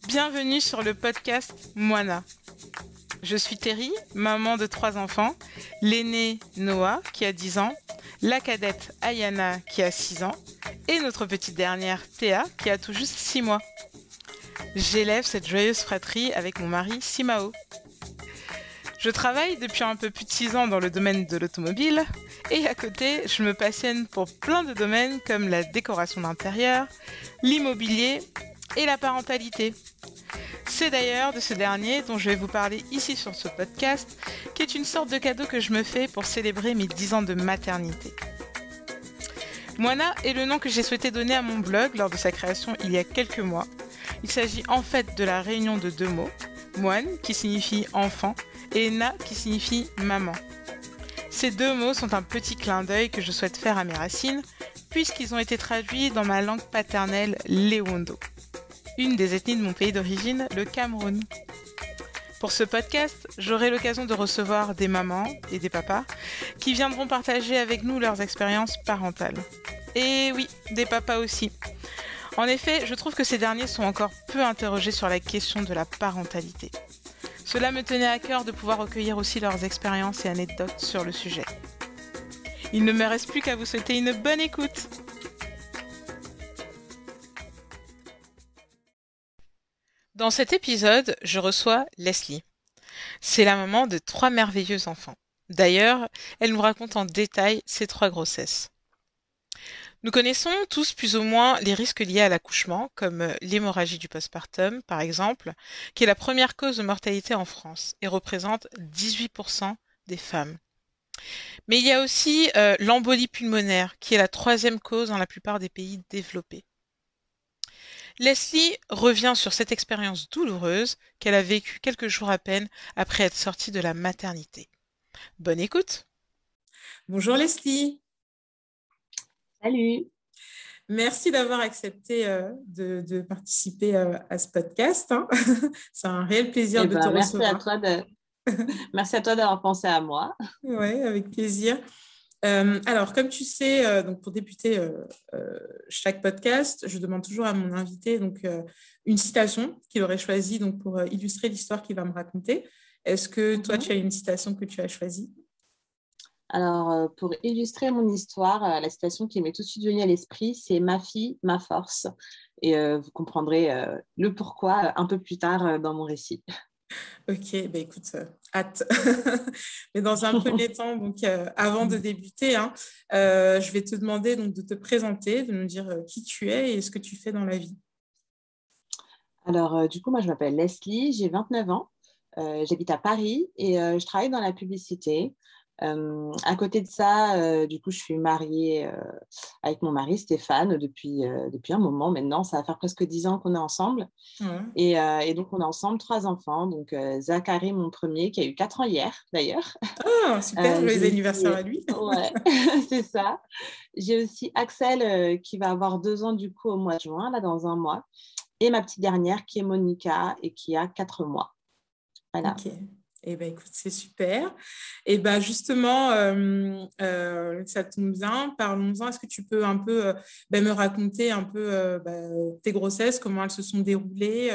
Bienvenue sur le podcast Moana. Je suis Terry, maman de 3 enfants, l'aîné Noah qui a 10 ans, la cadette Ayana qui a 6 ans et notre petite dernière Théa qui a tout juste 6 mois. J'élève cette joyeuse fratrie avec mon mari Simao. Je travaille depuis un peu plus de 6 ans dans le domaine de l'automobile et à côté, je me passionne pour plein de domaines comme la décoration d'intérieur, l'immobilier et la parentalité. C'est d'ailleurs de ce dernier dont je vais vous parler ici sur ce podcast, qui est une sorte de cadeau que je me fais pour célébrer mes 10 ans de maternité. Moana est le nom que j'ai souhaité donner à mon blog lors de sa création il y a quelques mois. Il s'agit en fait de la réunion de 2 mots, moine qui signifie enfant et na qui signifie maman. Ces 2 mots sont un petit clin d'œil que je souhaite faire à mes racines, puisqu'ils ont été traduits dans ma langue paternelle Léwondo, une des ethnies de mon pays d'origine, le Cameroun. Pour ce podcast, j'aurai l'occasion de recevoir des mamans et des papas qui viendront partager avec nous leurs expériences parentales. Et oui, des papas aussi. En effet, je trouve que ces derniers sont encore peu interrogés sur la question de la parentalité. Cela me tenait à cœur de pouvoir recueillir aussi leurs expériences et anecdotes sur le sujet. Il ne me reste plus qu'à vous souhaiter une bonne écoute. Dans cet épisode, je reçois Leslie. C'est la maman de 3 merveilleux enfants. D'ailleurs, elle nous raconte en détail ses 3 grossesses. Nous connaissons tous plus ou moins les risques liés à l'accouchement, comme l'hémorragie du postpartum, par exemple, qui est la première cause de mortalité en France et représente 18% des femmes. Mais il y a aussi l'embolie pulmonaire, qui est la 3e cause dans la plupart des pays développés. Leslie revient sur cette expérience douloureuse qu'elle a vécue quelques jours à peine après être sortie de la maternité. Bonne écoute! Bonjour Leslie! Salut! Merci d'avoir accepté de participer à ce podcast. C'est un réel plaisir de te recevoir. Merci à toi d'avoir pensé à moi. Oui, avec plaisir. Alors, comme tu sais, donc pour débuter chaque podcast, je demande toujours à mon invité une citation qu'il aurait choisie pour illustrer l'histoire qu'il va me raconter. Est-ce que toi, tu as une citation que tu as choisie? Alors, pour illustrer mon histoire, la citation qui m'est tout de suite venue à l'esprit, c'est « Ma fille, ma force ». Et vous comprendrez le pourquoi un peu plus tard dans mon récit. Ok, bah écoute, hâte. Mais dans un premier temps, avant de débuter, je vais te demander de te présenter, de nous dire qui tu es et ce que tu fais dans la vie. Alors, du coup, moi, je m'appelle Leslie, j'ai 29 ans, j'habite à Paris et je travaille dans la publicité. À côté de ça, du coup, je suis mariée avec mon mari Stéphane depuis un moment maintenant. Ça va faire presque 10 ans qu'on est ensemble. Ouais. Et donc, on a ensemble 3 enfants. Donc, Zachary, mon premier, qui a eu 4 ans hier, d'ailleurs. Ah, super, joyeux anniversaire à lui. Ouais, c'est ça. J'ai aussi Axel qui va avoir 2 ans, du coup, au mois de juin, là, dans un mois. Et ma petite dernière, qui est Monica et qui a 4 mois. Voilà. Ok. Eh ben, écoute, c'est super. Et ben, justement, ça tombe bien. Parlons-en. Est-ce que tu peux un peu me raconter un peu tes grossesses, comment elles se sont déroulées,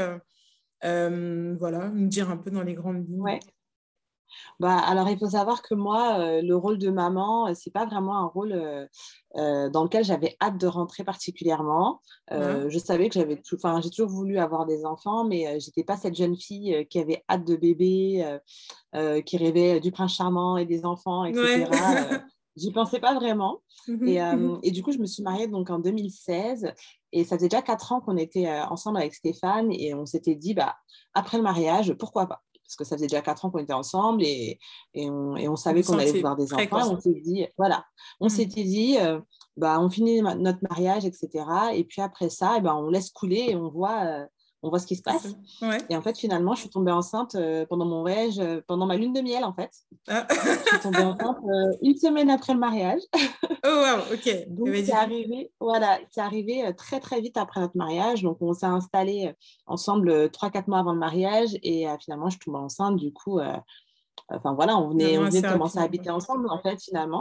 voilà, me dire un peu dans les grandes lignes. Ouais. Alors, il faut savoir que moi, le rôle de maman, c'est pas vraiment un rôle dans lequel j'avais hâte de rentrer particulièrement. Je savais que j'ai toujours voulu avoir des enfants, mais j'étais pas cette jeune fille qui avait hâte de bébé, qui rêvait du prince charmant et des enfants, etc. Ouais. J'y pensais pas vraiment. Et du coup, je me suis mariée donc en 2016 et ça faisait déjà 4 ans qu'on était ensemble avec Stéphane et on s'était dit, après le mariage, pourquoi pas? Parce que ça faisait déjà 4 ans qu'on était ensemble et on savait qu'on allait vouloir des enfants. Et on s'est dit, voilà, on s'était dit, on finit notre mariage, etc. Et puis après ça, on laisse couler et on voit ce qui se passe. Ouais. Et en fait, finalement, je suis tombée enceinte pendant mon voyage, pendant ma lune de miel, en fait. Ah. Je suis tombée enceinte 1 semaine après le mariage. Oh, wow, ok. Donc, c'est arrivé très, très vite après notre mariage. Donc, on s'est installés ensemble 3-4 mois avant le mariage. Et finalement, je suis tombée enceinte. Du coup, on venait de commencer à habiter ensemble, en fait, finalement.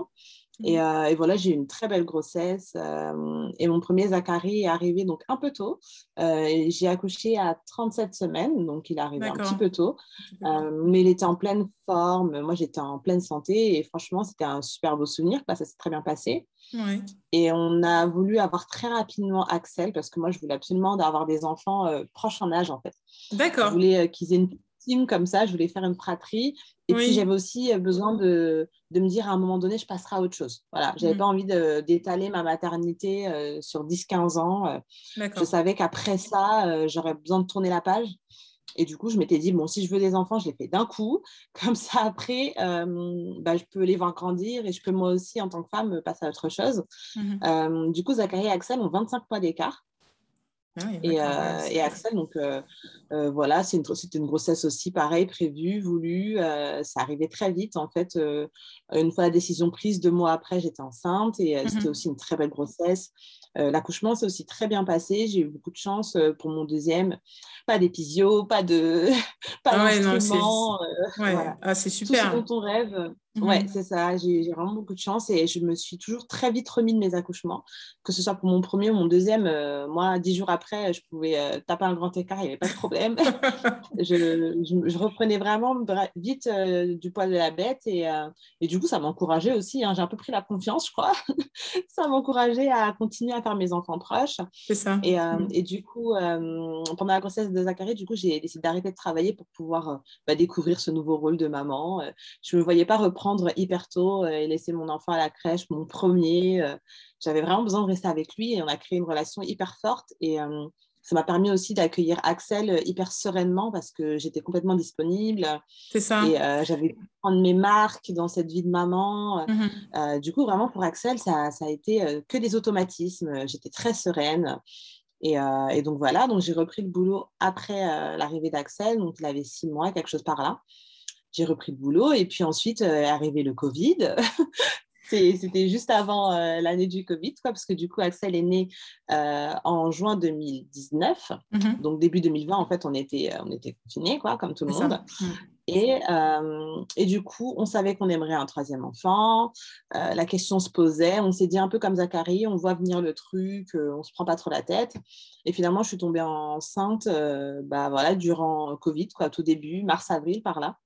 Et voilà, j'ai eu une très belle grossesse. Et mon premier Zachary est arrivé donc un peu tôt. J'ai accouché à 37 semaines, donc il est arrivé un petit peu tôt. Mais il était en pleine forme. Moi, j'étais en pleine santé. Et franchement, c'était un super beau souvenir. Ça s'est très bien passé. Ouais. Et on a voulu avoir très rapidement Axel parce que moi, je voulais absolument avoir des enfants proches en âge, en fait. D'accord. Je voulais qu'ils aient une team comme ça. Je voulais faire une fratrie. Et puis, j'avais aussi besoin de me dire à un moment donné, je passerai à autre chose. Voilà, je n'avais pas envie d'étaler ma maternité sur 10-15 ans. Je savais qu'après ça, j'aurais besoin de tourner la page. Et du coup, je m'étais dit, bon, si je veux des enfants, je les fais d'un coup. Comme ça, après, je peux les voir grandir et je peux moi aussi, en tant que femme, passer à autre chose. Du coup, Zachary et Axel ont 25 mois d'écart. Ah oui, et Axel, donc voilà, c'était une grossesse aussi pareil, prévue, voulue. Ça arrivait très vite en fait. Une fois la décision prise, 2 mois après, j'étais enceinte et c'était aussi une très belle grossesse. L'accouchement s'est aussi très bien passé. J'ai eu beaucoup de chance pour mon deuxième. Pas d'épisio, pas d'instrument. Voilà. Ah, c'est super. Tout ce dont on rêve. Ouais, c'est ça. J'ai vraiment beaucoup de chance et je me suis toujours très vite remis de mes accouchements, que ce soit pour mon premier ou mon deuxième. Moi, 10 jours après, je pouvais taper un grand écart, il n'y avait pas de problème. je reprenais vraiment vite du poil de la bête et du coup, ça m'encourageait aussi. Hein. J'ai un peu pris la confiance, je crois. Ça m'encourageait à continuer à faire mes enfants proches. C'est ça. Et du coup, pendant la grossesse de Zachary, du coup, j'ai décidé d'arrêter de travailler pour pouvoir découvrir ce nouveau rôle de maman. Je ne me voyais pas reprendre hyper tôt et laisser mon enfant à la crèche, mon premier. J'avais vraiment besoin de rester avec lui et on a créé une relation hyper forte. Et ça m'a permis aussi d'accueillir Axel hyper sereinement parce que j'étais complètement disponible. C'est ça. Et j'avais pu prendre mes marques dans cette vie de maman. Du coup, vraiment, pour Axel, ça a été que des automatismes. J'étais très sereine. Et donc, voilà. Donc, j'ai repris le boulot après l'arrivée d'Axel. Donc, il avait 6 mois, quelque chose par là. J'ai repris le boulot. Et puis ensuite, est arrivé le Covid. C'était juste avant l'année du Covid, quoi, parce que du coup, Axel est né en juin 2019. Donc, début 2020, en fait, on était confinés, quoi, comme tout le monde. Et du coup, on savait qu'on aimerait un troisième enfant. La question se posait. On s'est dit un peu comme Zachary, on voit venir le truc, on ne se prend pas trop la tête. Et finalement, je suis tombée enceinte voilà, durant Covid, quoi, tout début, mars-avril, par là.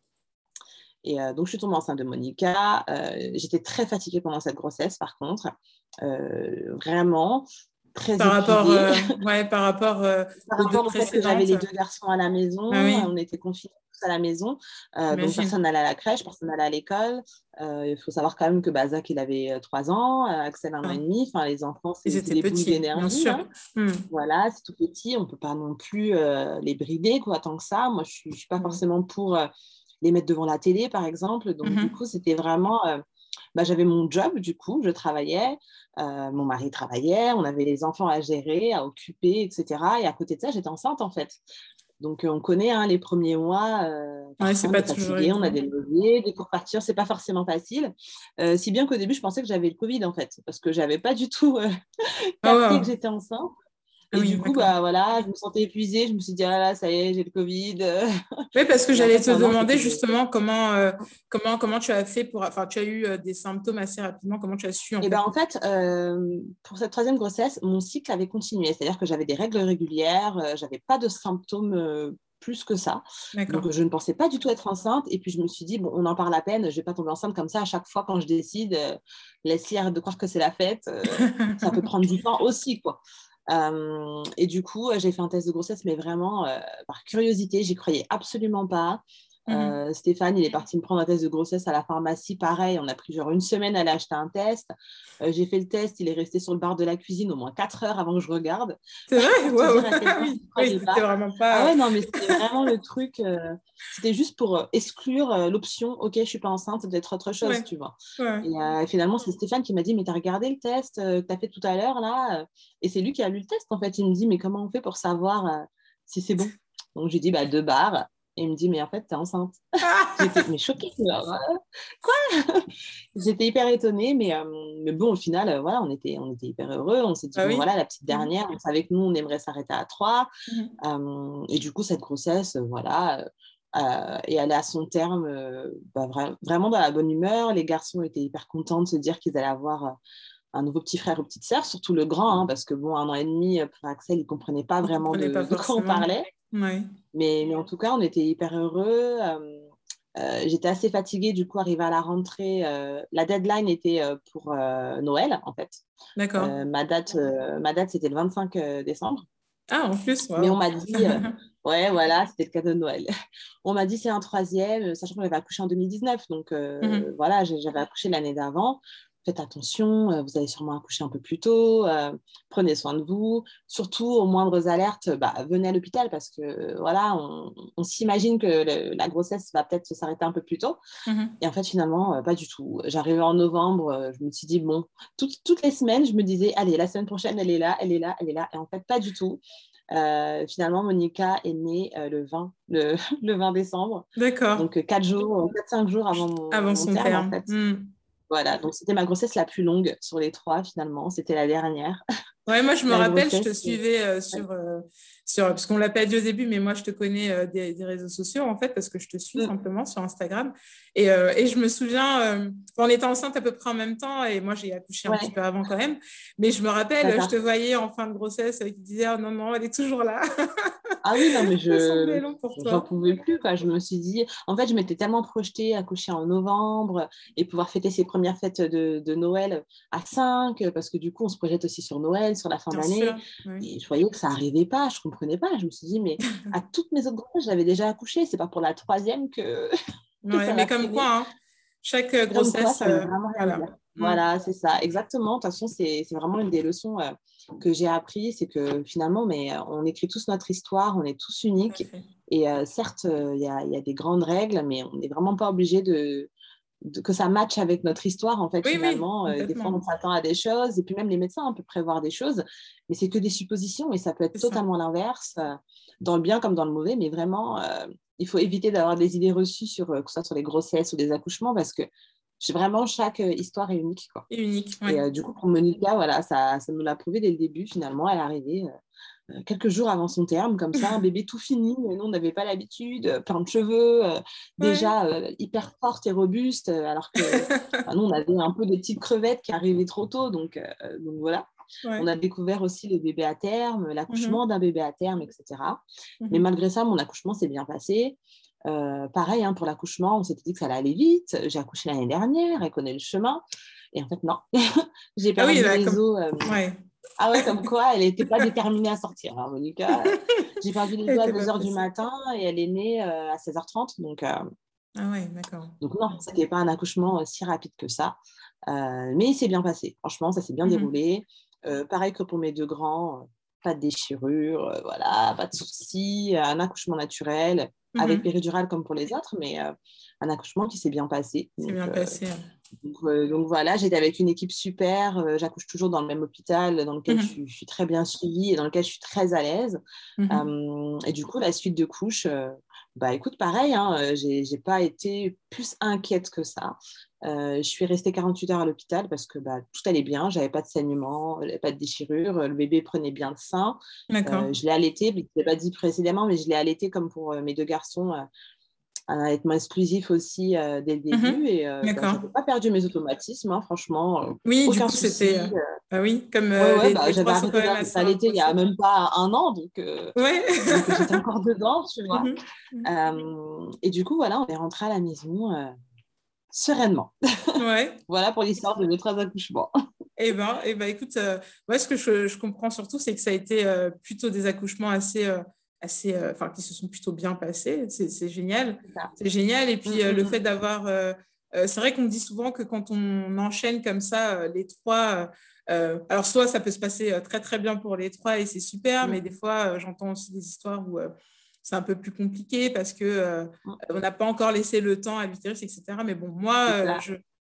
Et donc, je suis tombée enceinte de Monica. J'étais très fatiguée pendant cette grossesse, par contre. Vraiment, très par rapport, par rapport au fait que j'avais les 2 garçons à la maison. On était confinés tous à la maison. Donc, personne n'allait à la crèche, personne n'allait à l'école. Il faut savoir quand même que Zach, il avait 3 ans, Axel 1 an et demi. Enfin, les enfants, c'est des boules d'énergie. Hein. Voilà, c'est tout petit. On ne peut pas non plus les brider, quoi, tant que ça. Moi, je ne suis pas forcément pour... les mettre devant la télé, par exemple. Donc, du coup, c'était vraiment... j'avais mon job, du coup, je travaillais, mon mari travaillait, on avait les enfants à gérer, à occuper, etc. Et à côté de ça, j'étais enceinte, en fait. Donc, on connaît les premiers mois, c'est pas toujours fatigué, on a des leviers, des cours par c'est pas forcément facile. Si bien qu'au début, je pensais que j'avais le Covid, en fait, parce que j'avais pas du tout capté que j'étais enceinte. Et du coup, voilà, je me sentais épuisée. Je me suis dit, ah là, ça y est, j'ai le Covid. Oui, parce que j'allais te demander justement comment tu as fait pour... Enfin, tu as eu des symptômes assez rapidement. Comment tu as su, en fait, pour cette troisième grossesse, mon cycle avait continué. C'est-à-dire que j'avais des règles régulières. Je n'avais pas de symptômes plus que ça. Donc, je ne pensais pas du tout être enceinte. Et puis, je me suis dit, bon, on en parle à peine. Je ne vais pas tomber enceinte comme ça à chaque fois quand je décide. Laisse-les, arrête de croire que c'est la fête. Ça peut prendre du temps aussi, quoi. Et du coup, j'ai fait un test de grossesse, mais vraiment par curiosité, j'y croyais absolument pas. Stéphane, il est parti me prendre un test de grossesse à la pharmacie, pareil, on a pris genre 1 semaine à aller acheter un test. J'ai fait le test, il est resté sur le bar de la cuisine au moins 4 heures avant que je regarde. C'est vrai? C'était vraiment pas... Ah ouais, non, mais c'était vraiment le truc, c'était juste pour exclure l'option, ok, je suis pas enceinte, ça doit être autre chose, tu vois. Et finalement, c'est Stéphane qui m'a dit, mais t'as regardé le test que t'as fait tout à l'heure, là et c'est lui qui a lu le test, en fait. Il me dit, mais comment on fait pour savoir si c'est bon? Donc, j'ai dit, 2 bars. Et il me dit, mais en fait, t'es enceinte. J'étais choquée. Quoi? J'étais hyper étonnée, mais bon, au final, voilà, on était hyper heureux. On s'est dit, voilà, la petite dernière, on savait que nous, on aimerait s'arrêter à 3. Et du coup, cette grossesse, voilà, et aller à son terme vraiment dans la bonne humeur. Les garçons étaient hyper contents de se dire qu'ils allaient avoir un nouveau petit frère ou petite sœur, surtout le grand, hein, parce que bon, 1 an et demi pour Axel, il ne comprenait pas vraiment de quoi on parlait. Ouais. Mais en tout cas, on était hyper heureux. J'étais assez fatiguée, du coup, arrivée à la rentrée. La deadline était pour Noël, en fait. D'accord. Ma date, c'était le 25 décembre. Ah, en plus, wow. Mais on m'a dit, ouais, voilà, c'était le cadeau de Noël. On m'a dit c'est un troisième, sachant que j'avais accouché en 2019. Donc, voilà, j'avais accouché l'année d'avant. Faites attention, vous allez sûrement accoucher un peu plus tôt. Prenez soin de vous. Surtout, aux moindres alertes, venez à l'hôpital parce que, voilà, on s'imagine que la grossesse va peut-être s'arrêter un peu plus tôt. Et en fait, finalement, pas du tout. J'arrivais en novembre, je me suis dit, bon, toutes les semaines, je me disais, allez, la semaine prochaine, elle est là, elle est là, elle est là. Et en fait, pas du tout. Finalement, Monica est née le 20 décembre. D'accord. Donc, 4-5 jours avant son terme, en fait. Mm. Voilà, donc c'était ma grossesse la plus longue sur les 3, finalement. C'était la dernière. Ouais, moi, je me rappelle, je te suivais sur parce qu'on ne l'a pas dit au début, mais moi, je te connais des réseaux sociaux, en fait, parce que je te suis simplement sur Instagram. Et je me souviens, on était enceinte à peu près en même temps, et moi, j'ai accouché un petit peu avant quand même. Mais je me rappelle, je te voyais en fin de grossesse qui disait, oh, non, elle est toujours là. Ah oui, non, mais j'en pouvais plus, quoi. Je me suis dit, en fait, je m'étais tellement projetée à accoucher en novembre et pouvoir fêter ses premières fêtes de Noël à 5, parce que du coup, on se projette aussi sur Noël, sur la fin d'année. Et je voyais que ça n'arrivait pas, je ne comprenais pas. Je me suis dit, mais à toutes mes autres grossesses, j'avais déjà accouché. C'est pas pour la troisième que ça mais comme quoi, hein, chaque grossesse. Ça veut vraiment rien dire. Voilà, c'est ça, exactement. De toute façon, c'est vraiment une des leçons que j'ai appris, c'est que finalement, on écrit tous notre histoire, on est tous uniques. Et certes, il y a des grandes règles, mais on n'est vraiment pas obligé que ça matche avec notre histoire, en fait, finalement. Des fois, on s'attend à des choses, et puis même les médecins peuvent prévoir des choses, mais c'est que des suppositions, et ça peut être totalement l'inverse, dans le bien comme dans le mauvais, mais vraiment, il faut éviter d'avoir des idées reçues que ce soit sur les grossesses ou les accouchements, parce que vraiment, chaque histoire est unique, quoi. Unique, Et du coup, pour Monica, voilà, ça me l'a prouvé dès le début. Finalement, elle est arrivée quelques jours avant son terme, comme ça, un bébé tout fini. Nous, on n'avait pas l'habitude, plein de cheveux, déjà hyper forte et robuste, alors que nous, on avait un peu des petites crevettes qui arrivaient trop tôt. Donc voilà. On a découvert aussi le bébé à terme, l'accouchement d'un bébé à terme, etc. Mais malgré ça, mon accouchement s'est bien passé. Pareil, hein, pour l'accouchement, on s'était dit que ça allait aller vite. J'ai accouché l'année dernière, elle connaît le chemin. Et en fait, non. J'ai perdu les os. Ah ouais, comme quoi, elle n'était pas déterminée à sortir. Alors, Monica, j'ai perdu les os à 2h du matin et elle est née à 16h30. Donc, ah ouais, d'accord. Donc non, ce n'était pas un accouchement si rapide que ça. Mais il s'est bien passé. Franchement, ça s'est bien déroulé. Pareil que pour mes 2 grands, pas de déchirure, voilà, pas de soucis. Un accouchement naturel, avec péridurale comme pour les autres, mais un accouchement qui s'est bien passé. C'est bien passé. Donc voilà, j'étais avec une équipe super. J'accouche toujours dans le même hôpital dans lequel je suis très bien suivie et dans lequel je suis très à l'aise. Et du coup, la suite de couche, écoute, pareil, hein, j'ai pas été plus inquiète que ça. Je suis restée 48 heures à l'hôpital parce que tout allait bien. J'avais pas de saignement, pas de déchirure. Le bébé prenait bien le sein. Je l'ai allaité, je ne l'ai pas dit précédemment, mais je l'ai allaité comme pour mes 2 garçons. Un allaitement exclusif aussi dès le début. Et je n'avais pas perdu mes automatismes, hein, franchement. Oui, aucun du coup, souci. c'était... oui, comme j'avais arrêté d'allaiter il y a même pas 1 an, donc j'étais encore dedans, tu vois. Et du coup, voilà, on est rentré à la maison sereinement. Voilà pour l'histoire de mes 3 accouchements. Eh ben, écoute, moi, ce que je comprends surtout, c'est que ça a été plutôt des accouchements assez qui se sont plutôt bien passés. C'est génial. C'est génial. Et puis, le fait d'avoir... c'est vrai qu'on me dit souvent que quand on enchaîne comme ça, les 3... alors, soit ça peut se passer très, très bien pour les 3 et c'est super, mais des fois, j'entends aussi des histoires où c'est un peu plus compliqué parce qu'on n'a pas encore laissé le temps à l'utérus, etc. Mais bon, moi,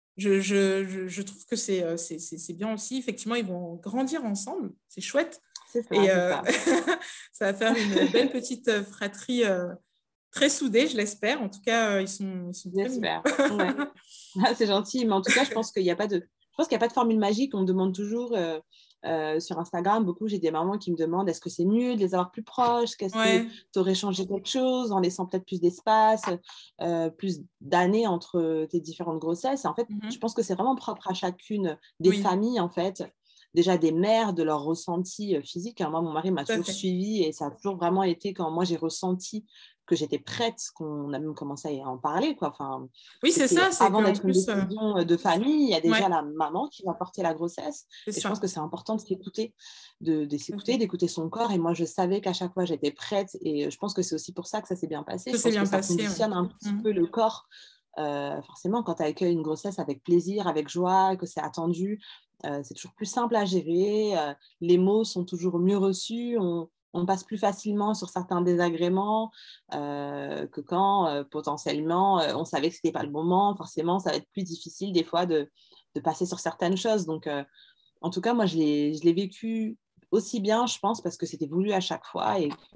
je trouve que c'est bien aussi. Effectivement, ils vont grandir ensemble. C'est chouette. C'est ça, et ça va faire une belle petite fratrie très soudée, je l'espère. En tout cas, ils sont très j'espère. C'est gentil, mais en tout cas, je pense qu'il n'y a pas de formule magique. On me demande toujours sur Instagram, beaucoup, j'ai des mamans qui me demandent est-ce que c'est mieux de les avoir plus proches, qu'est-ce que tu aurais changé quelque chose en laissant peut-être plus d'espace, plus d'années entre tes différentes grossesses. Et en fait, je pense que c'est vraiment propre à chacune des familles, en fait. Déjà des mères, de leur ressenti physique. Moi, mon mari m'a toujours suivi et ça a toujours vraiment été quand moi j'ai ressenti que j'étais prête, qu'on a même commencé à en parler, quoi. Enfin, oui, c'est ça. C'est avant d'être une décision de famille, il y a déjà la maman qui va porter la grossesse. Et je pense que c'est important de s'écouter, d'écouter son corps. Et moi, je savais qu'à chaque fois, j'étais prête. Et je pense que c'est aussi pour ça que ça s'est bien passé. Je pense que ça conditionne un petit peu le corps. Forcément, quand tu accueilles une grossesse avec plaisir, avec joie, que c'est attendu, c'est toujours plus simple à gérer. Les mots sont toujours mieux reçus. On passe plus facilement sur certains désagréments que quand potentiellement on savait que ce n'était pas le moment. Forcément, ça va être plus difficile des fois de passer sur certaines choses. Donc, en tout cas, moi, je l'ai vécu aussi bien, je pense, parce que c'était voulu à chaque fois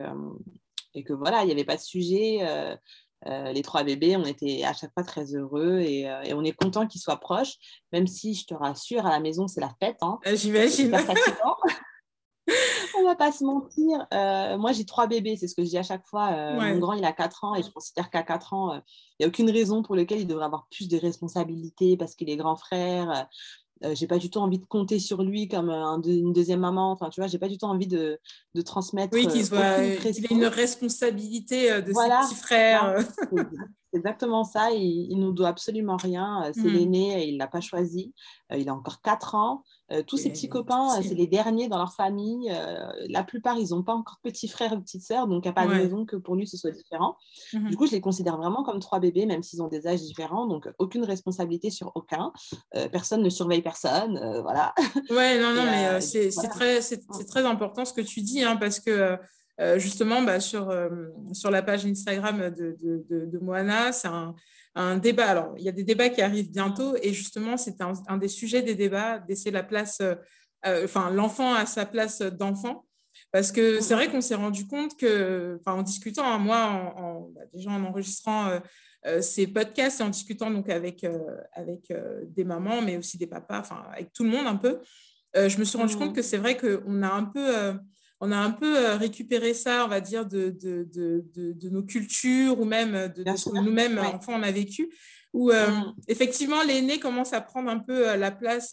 et que voilà, il n'y avait pas de sujet. Les 3 bébés, on était à chaque fois très heureux et on est content qu'ils soient proches, même si je te rassure, à la maison, c'est la fête. Hein. J'imagine. C'est fatigant. On va pas se mentir. Moi, j'ai 3 bébés, c'est ce que je dis à chaque fois. Mon grand, il a 4 ans et je considère qu'à 4 ans, il n'y a aucune raison pour laquelle il devrait avoir plus de responsabilités parce qu'il est grand frère. J'ai pas du tout envie de compter sur lui comme une deuxième maman. Enfin, tu vois, j'ai pas du tout envie de transmettre. Oui, qu'il ait une responsabilité de ses petits frères. C'est exactement ça. Il nous doit absolument rien. C'est l'aîné, il l'a pas choisi. Il a encore 4 ans. Tous ses petits copains, c'est les derniers dans leur famille. La plupart, ils n'ont pas encore de petits frères ou petites sœurs, donc il n'y a pas de raison que pour lui, ce soit différent. Du coup, je les considère vraiment comme 3 bébés, même s'ils ont des âges différents, donc aucune responsabilité sur aucun. Personne ne surveille personne, voilà. Ouais, non, mais c'est très important ce que tu dis, hein, parce que justement, sur la page Instagram de Moana, c'est un débat. Alors, il y a des débats qui arrivent bientôt et justement, c'est un des sujets des débats, d'essayer la place, l'enfant à sa place d'enfant. Parce que c'est vrai qu'on s'est rendu compte que, en discutant, hein, moi, déjà en enregistrant ces podcasts et en discutant donc avec des mamans, mais aussi des papas, avec tout le monde un peu, je me suis rendu compte que c'est vrai qu'on a un peu récupéré ça, on va dire, de nos cultures ou même de ce que nous-mêmes, enfants, on a vécu, où effectivement, l'aîné commence à prendre un peu la place,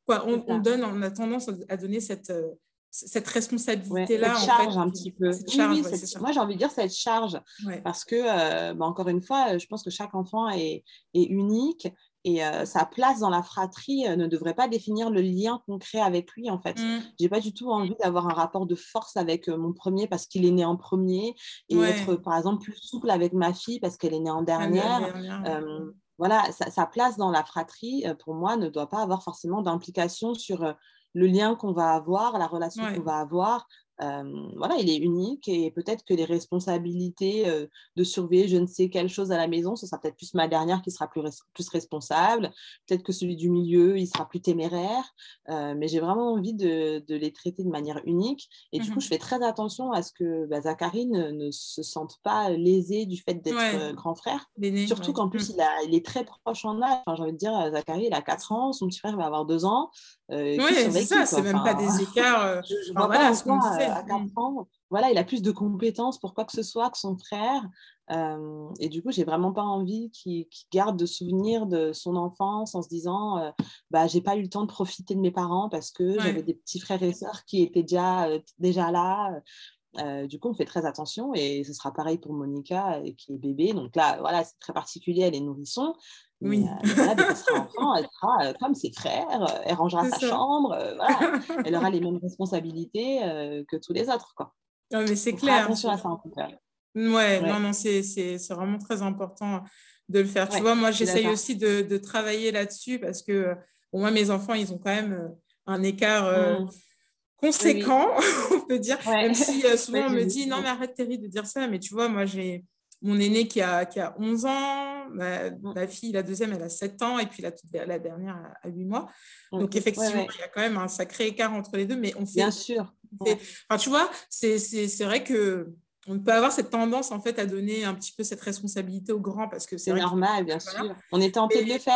on a tendance à donner cette responsabilité-là. Cette charge, en fait, un petit peu. Moi, j'ai envie de dire cette charge, parce que, encore une fois, je pense que chaque enfant est unique et sa place dans la fratrie ne devrait pas définir le lien qu'on crée avec lui, en fait. J'ai pas du tout envie d'avoir un rapport de force avec mon premier parce qu'il est né en premier et être, par exemple, plus souple avec ma fille parce qu'elle est née en dernière. Voilà, sa place dans la fratrie, pour moi, ne doit pas avoir forcément d'implication sur le lien qu'on va avoir, la relation qu'on va avoir. Voilà, il est unique et peut-être que les responsabilités de surveiller je ne sais quelle chose à la maison, ce sera peut-être plus ma dernière qui sera plus responsable. Peut-être que celui du milieu, il sera plus téméraire. Mais j'ai vraiment envie de les traiter de manière unique. Et du coup, je fais très attention à ce que Zacharie ne se sente pas lésé du fait d'être grand frère. Surtout qu'en plus, il est très proche en âge. J'ai envie de dire, Zacharie, il a 4 ans, son petit frère va avoir 2 ans. Oui, c'est ça, c'est même pas des écarts. Je vois pas ce qu'on disait. À 4 ans, voilà, il a plus de compétences pour quoi que ce soit que son frère. Et du coup, j'ai vraiment pas envie qu'il garde de souvenirs de son enfance en se disant j'ai pas eu le temps de profiter de mes parents parce que j'avais des petits frères et sœurs qui étaient déjà là. Du coup, on fait très attention et ce sera pareil pour Monica qui est bébé. Donc là, voilà, c'est très particulier, elle est nourrisson. Oui. Mais voilà, dès qu'elle sera enfant, elle sera comme ses frères, elle rangera sa chambre, voilà. Elle aura les mêmes responsabilités que tous les autres, quoi. Non, mais c'est Donc, clair. Attention à ça, en tout cas. Non, c'est vraiment très important de le faire. Tu vois, moi, j'essaye aussi de travailler là-dessus parce que, moi, mes enfants, ils ont quand même un écart conséquent, on peut dire. Même si souvent, on me dit, non, mais arrête, Thierry, de dire ça. Mais tu vois, moi, j'ai mon aîné qui a 11 ans, ma fille, la deuxième, elle a 7 ans, et puis la dernière a 8 mois. Donc, effectivement, il y a quand même un sacré écart entre les deux, mais on fait... Bien sûr. Tu vois, c'est vrai que on peut avoir cette tendance, en fait, à donner un petit peu cette responsabilité aux grands, parce que c'est vrai normal, bien sûr. On est tenté de le faire.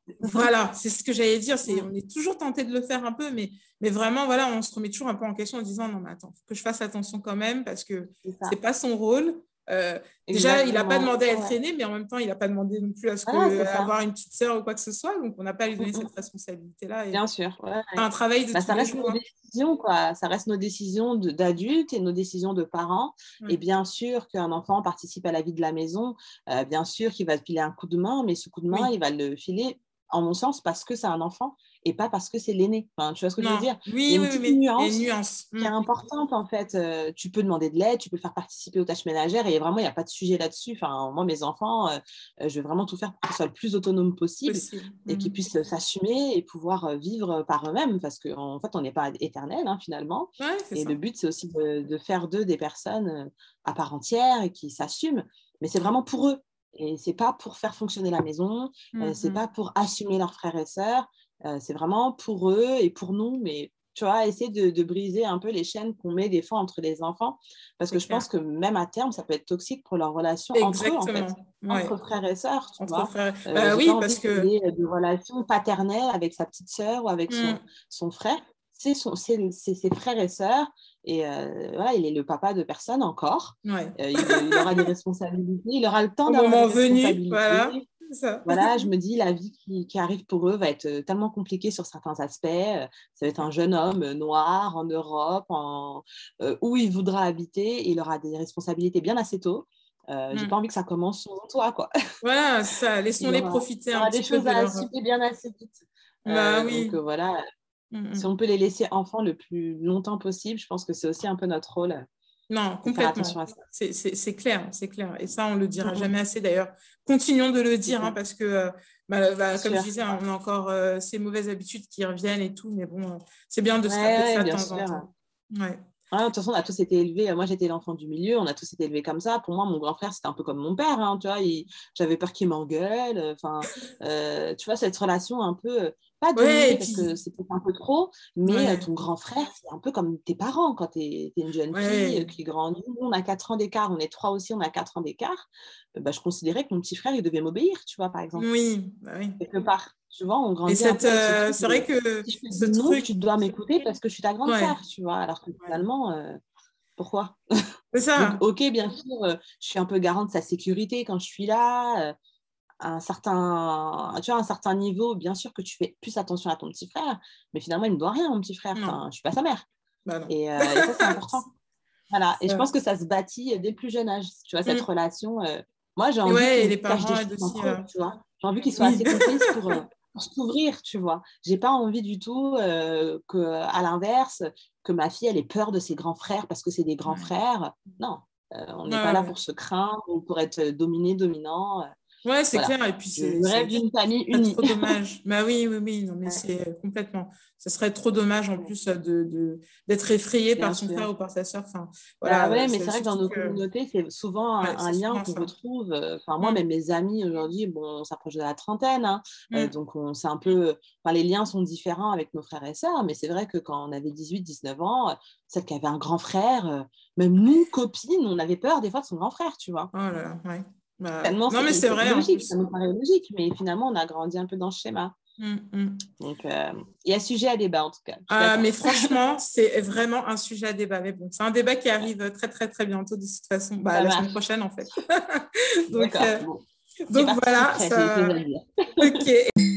Voilà, c'est ce que j'allais dire. On est toujours tenté de le faire un peu, mais vraiment, voilà, on se remet toujours un peu en question en disant non, mais attends, faut que je fasse attention quand même parce que c'est pas son rôle. Déjà, il n'a pas demandé à être aîné, mais en même temps, il n'a pas demandé non plus avoir une petite sœur ou quoi que ce soit. Donc, on n'a pas à lui donner cette responsabilité-là. Bien sûr. C'est un travail de tous ça les reste jours. Nos décisions, quoi. Ça reste nos décisions d'adultes et nos décisions de parents. Et bien sûr qu'un enfant participe à la vie de la maison. Bien sûr qu'il va te filer un coup de main, mais ce coup de main, il va le filer, en mon sens, parce que c'est un enfant et pas parce que c'est l'aîné. Enfin, tu vois ce que je veux dire? Il y a une petite nuance qui est importante, en fait. Tu peux demander de l'aide, tu peux faire participer aux tâches ménagères et vraiment, il n'y a pas de sujet là-dessus. Enfin, moi, mes enfants, je vais vraiment tout faire pour qu'ils soient le plus autonomes possible et qu'ils puissent s'assumer et pouvoir vivre par eux-mêmes parce qu'en fait, on n'est pas éternel, finalement. Et le but, c'est aussi de faire d'eux des personnes à part entière et qui s'assument. Mais c'est vraiment pour eux. Et c'est pas pour faire fonctionner la maison, c'est pas pour assumer leurs frères et sœurs, c'est vraiment pour eux et pour nous, mais tu vois, essayer de briser un peu les chaînes qu'on met des fois entre les enfants, parce que je pense que même à terme, ça peut être toxique pour leur relation entre eux, en fait, entre frères et sœurs, tu vois. Oui, parce que de relations paternelles avec sa petite sœur ou avec son frère. C'est ses frères et sœurs et voilà, il est le papa de personne encore. Il aura des responsabilités, il aura le temps d'avoir des responsabilités. Voilà, je me dis, la vie qui arrive pour eux va être tellement compliquée sur certains aspects. Ça va être un jeune homme noir en Europe, où il voudra habiter et il aura des responsabilités bien assez tôt. J'ai pas envie que ça commence sans toi, quoi. Voilà, ça, laissons-les profiter un petit peu. Il y aura des choses à assumer bien assez vite. Donc voilà. Si on peut les laisser enfants le plus longtemps possible, je pense que c'est aussi un peu notre rôle. Non, complètement. C'est clair, c'est clair. Et ça, on ne le dira jamais assez d'ailleurs. Continuons de le dire, parce que, comme je disais, on a encore ces mauvaises habitudes qui reviennent et tout, mais bon, c'est bien de se rappeler ça de temps en temps. De toute façon, on a tous été élevés. Moi, j'étais l'enfant du milieu. On a tous été élevés comme ça. Pour moi, mon grand frère, c'était un peu comme mon père. Tu vois, j'avais peur qu'il m'engueule. Enfin, tu vois, cette relation un peu pas dominée parce que c'est peut-être un peu trop. Mais ton grand frère, c'est un peu comme tes parents quand tu es une jeune fille qui grandit. Nous, on a 4 ans d'écart. On est 3 aussi. On a 4 ans d'écart. Je considérais que mon petit frère, il devait m'obéir. Tu vois, par exemple. Oui. Quelque part. Tu vois, on grandit un peu avec c'est vrai que si je te dis non, tu dois m'écouter parce que je suis ta grande sœur, tu vois. Alors que finalement, pourquoi? C'est ça. Donc, ok, bien sûr, je suis un peu garant de sa sécurité quand je suis là. À un certain niveau, bien sûr que tu fais plus attention à ton petit frère, mais finalement, il ne me doit rien, mon petit frère. Enfin, je ne suis pas sa mère. Et ça, c'est important. Voilà. Et je pense que ça se bâtit dès le plus jeune âge. Tu vois, cette relation. Moi, j'ai envie qu'ils cachent des choses entre eux, tu vois. J'ai envie qu'ils soient assez complices pour s'ouvrir, tu vois. J'ai pas envie du tout à l'inverse, que ma fille, elle ait peur de ses grands frères parce que c'est des grands frères. Non, on n'est pas là pour se craindre ou pour être dominant. Ouais, c'est clair. Et puis, c'est rêve d'une famille unie. trop dommage. Oui. Non, mais c'est complètement. Ça serait trop dommage en plus d'être effrayé par son frère ou par sa sœur. Enfin, voilà, mais c'est vrai que dans nos communautés, c'est souvent un lien qu'on retrouve. Moi, même mes amis aujourd'hui, on s'approche de la trentaine. Donc, c'est un peu. Les liens sont différents avec nos frères et sœurs. Mais c'est vrai que quand on avait 18-19 ans, celle qui avait un grand frère, même nous, copines, on avait peur des fois de son grand frère, tu vois. Oh là là, ouais. Non, mais c'est vrai. Logique, ça nous paraît logique, mais finalement, on a grandi un peu dans ce schéma. Donc, il y a sujet à débat, en tout cas. Mais franchement, c'est vraiment un sujet à débat. Mais bon, c'est un débat qui arrive très, très, très bientôt, de toute façon. La semaine prochaine, en fait. Donc voilà. Ça... OK.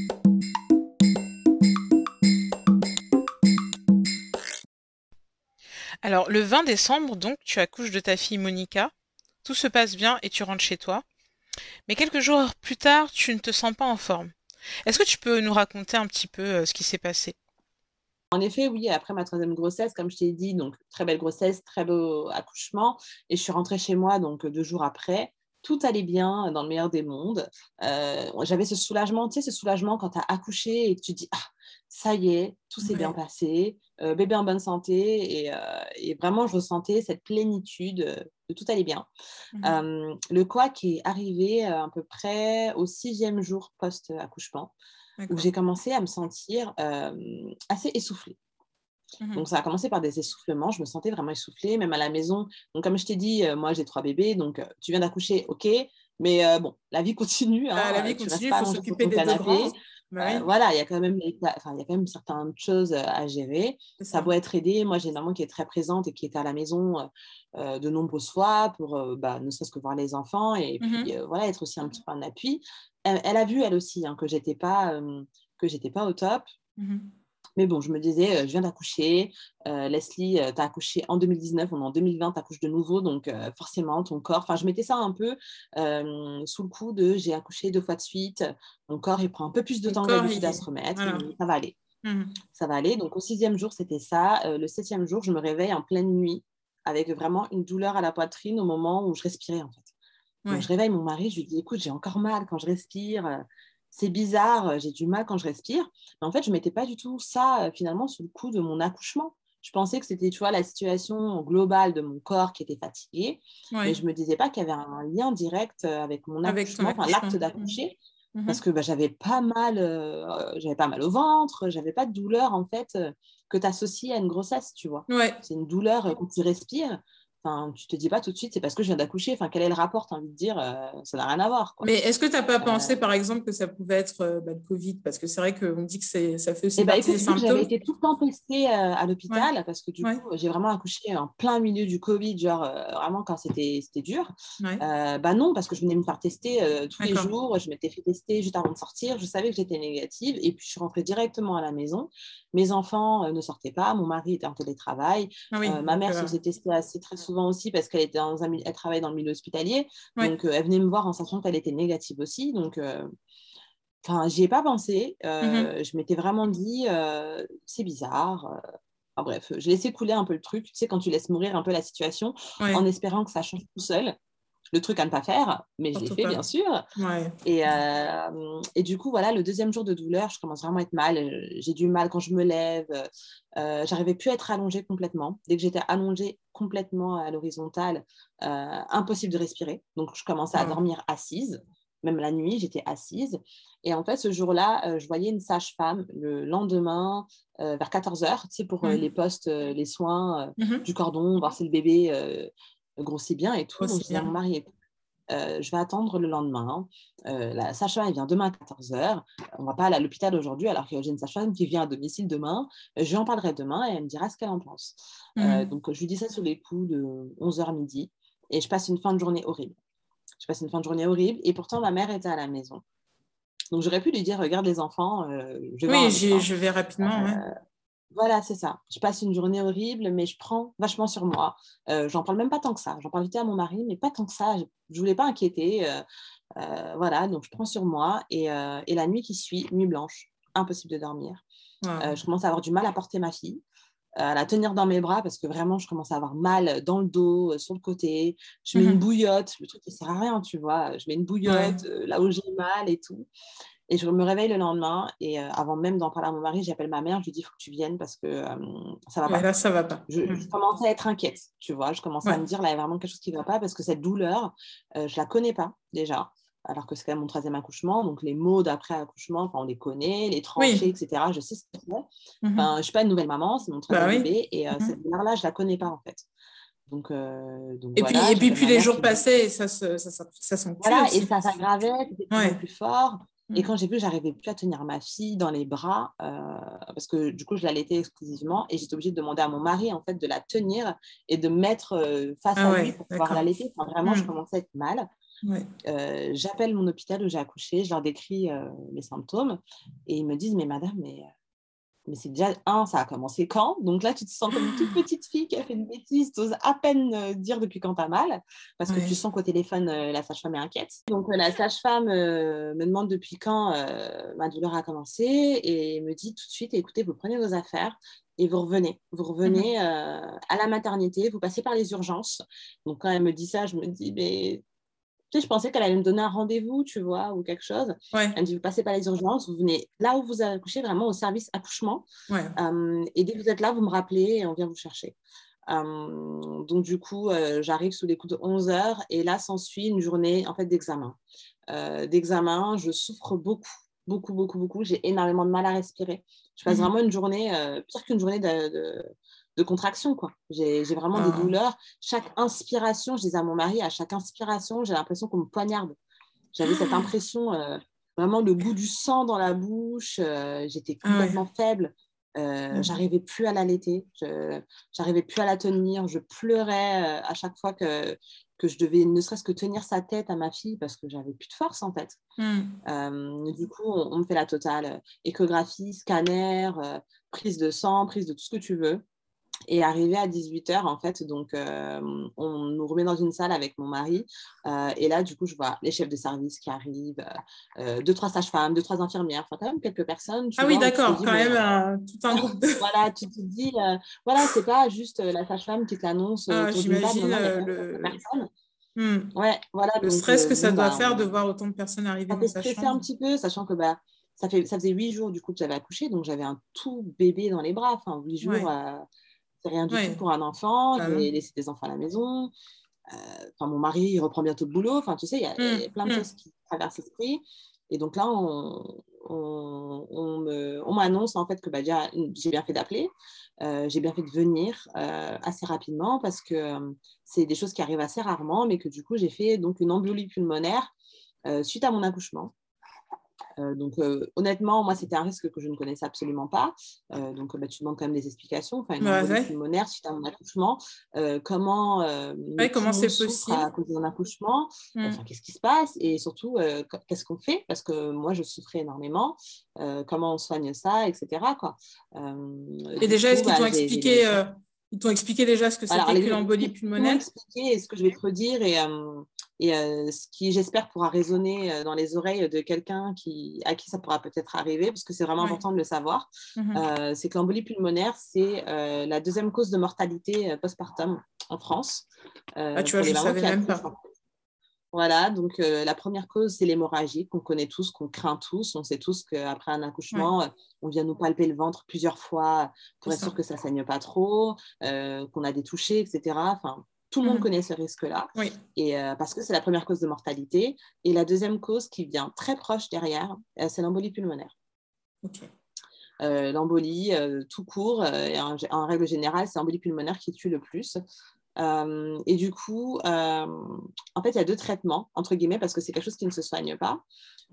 Alors, le 20 décembre, donc, tu accouches de ta fille Monica. Tout se passe bien et tu rentres chez toi. Mais quelques jours plus tard, tu ne te sens pas en forme. Est-ce que tu peux nous raconter un petit peu ce qui s'est passé? En effet, oui, après ma 3e grossesse, comme je t'ai dit, donc très belle grossesse, très beau accouchement. Et je suis rentrée chez moi donc 2 jours après. Tout allait bien dans le meilleur des mondes. J'avais ce soulagement, tu sais, ce soulagement quand tu as accouché et que tu dis « Ah, ça y est, tout s'est bien passé, bébé en bonne santé. » Et vraiment, je ressentais cette plénitude de tout allait bien. Le couac est arrivé à peu près au 6e jour post-accouchement, où j'ai commencé à me sentir assez essoufflée. Donc, ça a commencé par des essoufflements. Je me sentais vraiment essoufflée, même à la maison. Donc, comme je t'ai dit, moi, j'ai 3 bébés. Donc, tu viens d'accoucher, OK. Mais bon, la vie continue. La vie continue, il faut s'occuper des 2 grands. Voilà, il y a quand même il y a quand même certaines choses à gérer. Ça doit être aidé. Moi, j'ai une maman qui est très présente et qui était à la maison de nombreuses fois pour ne serait-ce que voir les enfants et puis voilà, être aussi un petit peu un appui. Elle a vu, elle aussi, hein, que j'étais pas au top. Mais bon, je me disais, je viens d'accoucher. Leslie, tu as accouché en 2019, on est en 2020, tu accouches de nouveau, donc forcément, ton corps... Enfin, je mettais ça un peu sous le coup de j'ai accouché 2 fois de suite. Mon corps, il prend un peu plus de temps que d'habitude à se remettre. Voilà. Ça va aller. Ça va aller. Donc, au 6e jour, c'était ça. Le 7e jour, je me réveille en pleine nuit avec vraiment une douleur à la poitrine au moment où je respirais, en fait. Donc, je réveille mon mari, je lui dis, écoute, j'ai encore mal quand je respire. C'est bizarre, j'ai du mal quand je respire. Mais en fait, je ne mettais pas du tout ça, finalement, sous le coup de mon accouchement. Je pensais que c'était, tu vois, la situation globale de mon corps qui était fatigué. Mais je ne me disais pas qu'il y avait un lien direct avec mon accouchement, enfin, l'acte d'accoucher. Parce que j'avais pas mal au ventre, j'avais pas de douleur, en fait, que tu associes à une grossesse, tu vois. C'est une douleur quand tu respires. Enfin, tu te dis pas tout de suite, c'est parce que je viens d'accoucher. Enfin, quel est le rapport, t'as envie de dire, ça n'a rien à voir, quoi. Mais est-ce que tu n'as pas pensé, par exemple, que ça pouvait être le Covid? Parce que c'est vrai qu'on dit que ça fait aussi partie des symptômes. J'avais été tout le temps testée à l'hôpital parce que du coup, j'ai vraiment accouché en plein milieu du Covid, genre vraiment quand c'était dur. Non, parce que je venais me faire tester tous les jours. Je m'étais fait tester juste avant de sortir. Je savais que j'étais négative et puis je suis rentrée directement à la maison. Mes enfants ne sortaient pas. Mon mari était en télétravail. Ma mère se faisait tester très souvent aussi parce qu'elle elle travaillait dans le milieu hospitalier. Donc, elle venait me voir en sachant qu'elle était négative aussi. Donc, j'y ai pas pensé. Je m'étais vraiment dit, c'est bizarre. Bref, j'ai laissé couler un peu le truc. Tu sais, quand tu laisses mourir un peu la situation en espérant que ça change tout seul. Le truc à ne pas faire, mais je l'ai fait, bien sûr. Et du coup, voilà, le 2e jour de douleur, je commence vraiment à être mal. J'ai du mal quand je me lève. J'arrivais plus à être allongée complètement. Dès que j'étais allongée complètement à l'horizontale, impossible de respirer. Donc, je commençais à dormir assise. Même la nuit, j'étais assise. Et en fait, ce jour-là, je voyais une sage-femme le lendemain vers 14h, tu sais, pour les postes, les soins du cordon, voir si le bébé grossit bien et tout. Donc, je disais à mon mari, je vais attendre le lendemain. La sage-femme, elle vient demain à 14h. On ne va pas aller à l'hôpital aujourd'hui, alors que j'ai une sage-femme qui vient à domicile demain. Je lui en parlerai demain et elle me dira ce qu'elle en pense. Donc, je lui dis ça sur les coups de 11h midi. Et je passe une fin de journée horrible. Et pourtant, ma mère était à la maison. Donc, j'aurais pu lui dire, regarde les enfants, je vais rapidement. Voilà, c'est ça. Je passe une journée horrible, mais je prends vachement sur moi. J'en parle même pas tant que ça. J'en parle vite à mon mari, mais pas tant que ça. Je voulais pas inquiéter. Voilà, donc je prends sur moi. Et la nuit qui suit, nuit blanche, impossible de dormir. Je commence à avoir du mal à porter ma fille, à la tenir dans mes bras parce que vraiment, je commence à avoir mal dans le dos, sur le côté. Je mets une bouillotte, le truc qui sert à rien, tu vois. Je mets une bouillotte là où j'ai mal et tout. Et je me réveille le lendemain et avant même d'en parler à mon mari, j'appelle ma mère, je lui dis il faut que tu viennes parce que ça va pas. Là, ça va pas. Je commençais à être inquiète, tu vois. Je commençais à me dire là, il y a vraiment quelque chose qui ne va pas parce que cette douleur, je la connais pas déjà, alors que c'est quand même mon 13e accouchement. Donc les maux d'après accouchement, on les connaît, les tranchées, etc. Je sais ce que c'est. Je ne suis pas une nouvelle maman, c'est mon 13e bébé et cette douleur-là, je la connais pas en fait. Donc et puis plus les jours passaient, et ça s'enculait voilà, aussi. Et ça s'aggravait, c'était de plus en plus fort. Et quand j'ai vu que j'arrivais plus à tenir ma fille dans les bras, parce que du coup, je l'allaitais exclusivement, et j'étais obligée de demander à mon mari en fait de la tenir et de me mettre face à lui pour pouvoir l'allaiter. Vraiment, je commençais à être mal. J'appelle mon hôpital où j'ai accouché, je leur décris les symptômes, et ils me disent mais madame, mais c'est déjà, ça a commencé quand? Donc là, tu te sens comme une toute petite fille qui a fait une bêtise, tu oses à peine dire depuis quand tu as mal, parce que tu sens qu'au téléphone, la sage-femme est inquiète. Donc la sage-femme me demande depuis quand ma douleur a commencé et me dit tout de suite, écoutez, vous prenez vos affaires et vous revenez à la maternité, vous passez par les urgences. Donc quand elle me dit ça, je me dis, mais... Tu sais, je pensais qu'elle allait me donner un rendez-vous, tu vois, ou quelque chose. Elle me dit, vous passez par les urgences, vous venez là où vous avez accouché, vraiment au service accouchement. Et dès que vous êtes là, vous me rappelez et on vient vous chercher. Donc, du coup, j'arrive sous les coups de 11h et là, s'ensuit une journée en fait, d'examen. Je souffre beaucoup. J'ai énormément de mal à respirer. Je passe vraiment une journée, pire qu'une journée de contraction, quoi. J'ai vraiment des douleurs. Chaque inspiration, je disais à mon mari, à chaque inspiration, j'ai l'impression qu'on me poignarde. J'avais cette impression vraiment le goût du sang dans la bouche. J'étais complètement faible. J'arrivais plus à l'allaiter. J'arrivais plus à la tenir. Je pleurais à chaque fois que je devais ne serait-ce que tenir sa tête à ma fille parce que j'avais plus de force en fait. Du coup, on me fait la totale. Échographie, scanner, prise de sang, prise de tout ce que tu veux. Et arrivé à 18h, en fait, donc on nous remet dans une salle avec mon mari. Et là, du coup, je vois les chefs de service qui arrivent, 2-3 sages-femmes, 2-3 infirmières, enfin, quand même quelques personnes. Oui, d'accord, quand même, tout un groupe de... Voilà, tu te dis, voilà, c'est pas juste la sage-femme qui te l'annonce autour d'une table. J'imagine Non, il y a quelques personnes. Ouais, voilà, le stress que ça doit faire de voir autant de personnes arriver dans sa chambre. Ça fait stresser un petit peu, sachant que ça faisait 8 jours du coup que j'avais accouché, donc j'avais un tout bébé dans les bras, enfin 8 jours... c'est rien du tout pour un enfant. J'ai laissé des enfants à la maison. Mon mari, il reprend bientôt le boulot. Enfin, tu sais, il y a plein de choses qui traversent l'esprit. Et donc là, on m'annonce en fait que déjà, j'ai bien fait d'appeler. J'ai bien fait de venir assez rapidement parce que c'est des choses qui arrivent assez rarement, mais que du coup, j'ai fait donc une embolie pulmonaire suite à mon accouchement. Donc, honnêtement, moi, c'était un risque que je ne connaissais absolument pas. Donc, tu demandes quand même des explications. Enfin, une embolie pulmonaire suite à mon accouchement. Comment c'est possible à cause de mon accouchement enfin, qu'est-ce qui se passe? Et surtout, qu'est-ce qu'on fait? Parce que moi, je souffrais énormément. Comment on soigne ça, etc. Quoi. Et déjà, est-ce qu'ils t'ont expliqué ils t'ont expliqué déjà ce que c'était qu'une embolie pulmonaire? Ils m'ont expliqué ce que je vais te redire et ce qui, j'espère, pourra résonner dans les oreilles de quelqu'un à qui ça pourra peut-être arriver, parce que c'est vraiment important de le savoir. C'est que l'embolie pulmonaire, c'est la deuxième cause de mortalité postpartum en France. Tu vois, je ne savais même pas. Voilà, donc la première cause, c'est l'hémorragie qu'on connaît tous, qu'on craint tous. On sait tous qu'après un accouchement, on vient nous palper le ventre plusieurs fois pour être sûr que ça ne saigne pas trop, qu'on a des touchés, etc. Enfin, tout le monde connaît ce risque-là, et, parce que c'est la première cause de mortalité. Et la deuxième cause qui vient très proche derrière, c'est l'embolie pulmonaire. L'embolie, tout court, et en règle générale, c'est l'embolie pulmonaire qui tue le plus. Et du coup, en fait, il y a 2 traitements, entre guillemets, parce que c'est quelque chose qui ne se soigne pas.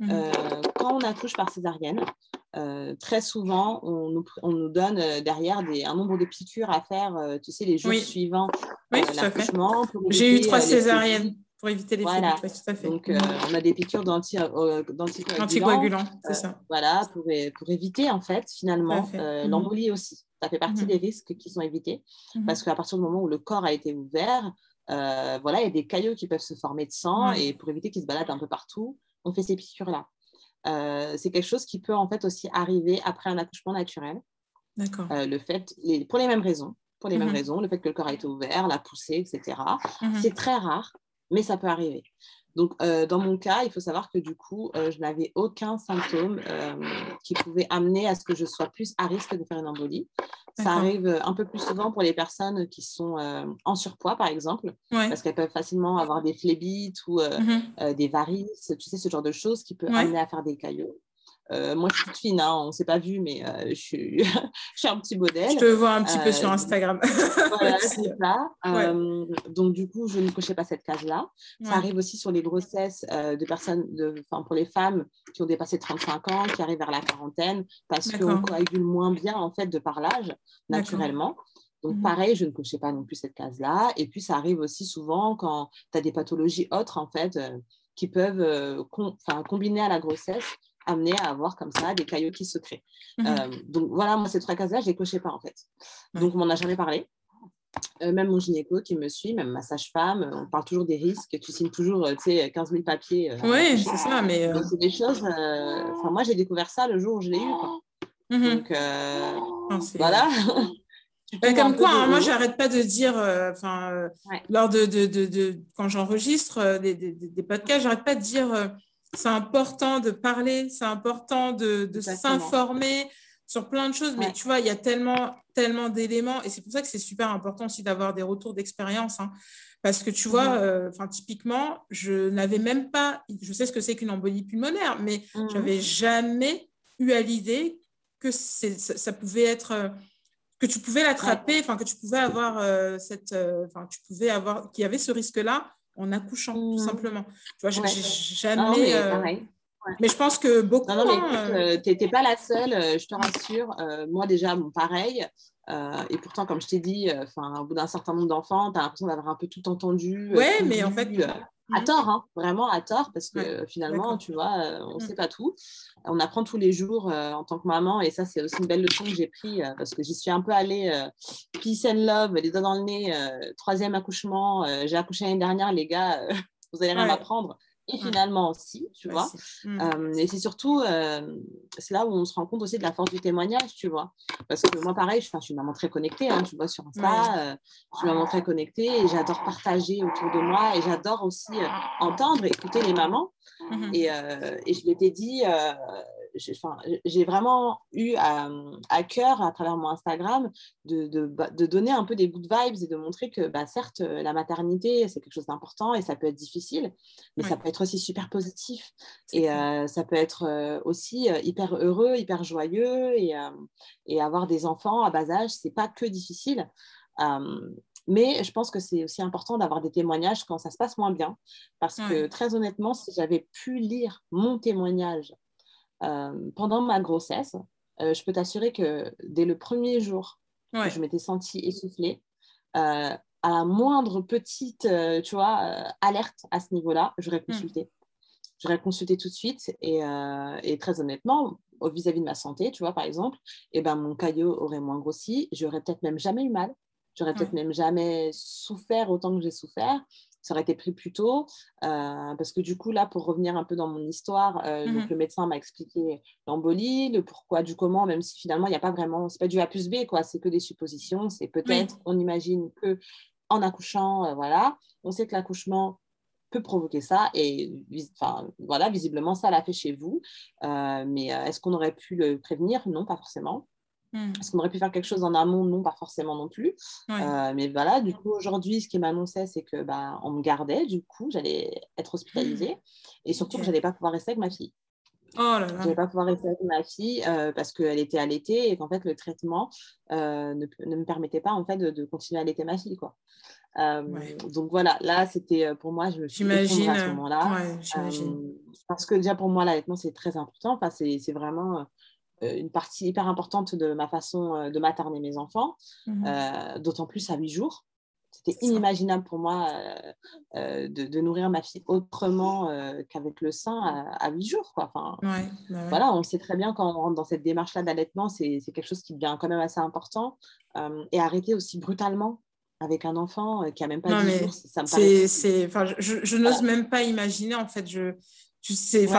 Quand on accouche par césarienne, très souvent, on nous donne derrière un nombre de piqûres à faire, tu sais, les jours suivants l'accouchement. J'ai eu 3 césariennes pour éviter les voilà. tout à fait. Donc, on a des piqûres d'anticoagulants, c'est ça. Voilà, pour éviter, en fait, finalement, l'embolie aussi. Ça fait partie des risques qui sont évités parce qu'à partir du moment où le corps a été ouvert, voilà, il y a des caillots qui peuvent se former de sang et pour éviter qu'ils se baladent un peu partout, on fait ces piqûres-là. C'est quelque chose qui peut en fait aussi arriver après un accouchement naturel. D'accord. Pour les mêmes raisons. Pour les mêmes raisons, le fait que le corps a été ouvert, la poussée, etc. C'est très rare, mais ça peut arriver. Donc, dans mon cas, il faut savoir que du coup, je n'avais aucun symptôme qui pouvait amener à ce que je sois plus à risque de faire une embolie. Ça arrive un peu plus souvent pour les personnes qui sont en surpoids, par exemple, parce qu'elles peuvent facilement avoir des phlébites ou des varices, tu sais, ce genre de choses qui peut amener à faire des caillots. Moi, je suis toute fine, on ne s'est pas vu, mais je suis un petit modèle. Je te vois un petit peu sur Instagram. Voilà, c'est ça. Donc, du coup, je ne cochais pas cette case-là. Ça arrive aussi sur les grossesses de personnes, pour les femmes qui ont dépassé 35 ans, qui arrivent vers la quarantaine, parce qu'on coagule moins bien, en fait, de par l'âge, naturellement. Donc, pareil, je ne cochais pas non plus cette case-là. Et puis, ça arrive aussi souvent quand tu as des pathologies autres, en fait, qui peuvent combiner à la grossesse, amener à avoir comme ça des caillots qui se créent. Donc voilà, moi ces 3 cases-là, je ne les cochais pas en fait. Donc on m'en a jamais parlé. Même mon gynéco qui me suit, même ma sage-femme, on parle toujours des risques, tu signes toujours 15 000 papiers. Oui, c'est ça, mais... Donc c'est des choses... moi j'ai découvert ça le jour où je l'ai eu. Quoi. Donc voilà. Comme quoi, moi, j'arrête pas de dire, lors de quand j'enregistre des podcasts, j'arrête pas de dire c'est important de parler, c'est important de s'informer sur plein de choses, mais tu vois, il y a tellement d'éléments, et c'est pour ça que c'est super important aussi d'avoir des retours d'expérience, parce que tu vois, typiquement, je n'avais même pas, je sais ce que c'est qu'une embolie pulmonaire, mais j'avais jamais eu à l'idée que ça pouvait être... que tu pouvais l'attraper, que tu pouvais avoir qu'il y avait ce risque-là en accouchant, tout simplement. Tu vois, j'ai jamais... Mais je pense que beaucoup... Non, mais écoute, t'es pas la seule, je te rassure. Moi, déjà, bon, pareil. Et pourtant, comme je t'ai dit, au bout d'un certain nombre d'enfants, tu as l'impression d'avoir un peu tout entendu, ouais, tout mais vu, en fait... à tort, hein, vraiment à tort, parce que finalement, tu vois, on ne sait pas tout. On apprend tous les jours en tant que maman, et ça, c'est aussi une belle leçon que j'ai prise, parce que j'y suis un peu allée, peace and love, les doigts dans le nez, 3e accouchement, j'ai accouché l'année dernière, les gars, vous allez rien m'apprendre. Et finalement aussi, tu vois. Et c'est surtout, c'est là où on se rend compte aussi de la force du témoignage, tu vois. Parce que moi, pareil, je suis une maman très connectée, hein, tu vois, sur Insta. Je suis une maman très connectée et j'adore partager autour de moi et j'adore aussi entendre, écouter les mamans. Et je m'étais dit, j'ai vraiment eu à cœur, à travers mon Instagram, de donner un peu des good vibes et de montrer que, certes, la maternité, c'est quelque chose d'important et ça peut être difficile, mais ça peut être aussi super positif. Et ça peut être aussi hyper heureux, hyper joyeux. Et avoir des enfants à bas âge, c'est pas que difficile. Mais je pense que c'est aussi important d'avoir des témoignages quand ça se passe moins bien. Parce que très honnêtement, si j'avais pu lire mon témoignage pendant ma grossesse, je peux t'assurer que dès le premier jour où je m'étais sentie essoufflée, à la moindre petite alerte à ce niveau-là, j'aurais consulté. J'aurais consulté tout de suite et très honnêtement, vis-à-vis de ma santé, tu vois, par exemple, mon caillot aurait moins grossi, j'aurais peut-être même jamais eu mal. J'aurais peut-être même jamais souffert autant que j'ai souffert. Ça aurait été pris plus tôt. Parce que du coup, là, pour revenir un peu dans mon histoire, donc le médecin m'a expliqué l'embolie, le pourquoi du comment, même si finalement, il n'y a pas vraiment, c'est pas du A plus B, quoi. C'est que des suppositions. C'est peut-être, on imagine que en accouchant, voilà, on sait que l'accouchement peut provoquer ça et voilà, visiblement, ça l'a fait chez vous. Mais est-ce qu'on aurait pu le prévenir? Non, pas forcément. Est-ce qu'on aurait pu faire quelque chose en amont? Non, pas forcément non plus. Mais voilà, du coup, aujourd'hui, ce qui m'annonçait, c'est que on me gardait, du coup, j'allais être hospitalisée et surtout que je n'allais pas pouvoir rester avec ma fille. Oh là là. Je n'allais pas pouvoir rester avec ma fille parce qu'elle était allaitée et qu'en fait, le traitement ne me permettait pas en fait, de continuer à allaiter ma fille, quoi. Donc voilà, là, c'était pour moi, je me suis effondrée à ce moment-là. Parce que déjà, pour moi, l'allaitement, c'est très important. Enfin, c'est vraiment... une partie hyper importante de ma façon de materner mes enfants, d'autant plus à 8 jours. C'était inimaginable pour moi de nourrir ma fille autrement qu'avec le sein à 8 jours, quoi. Enfin, voilà, on sait très bien quand on rentre dans cette démarche-là d'allaitement, c'est quelque chose qui devient quand même assez important. Et arrêter aussi brutalement avec un enfant qui n'a même pas 10 jours, ça me paraît... Je n'ose même pas imaginer, en fait, tu sais,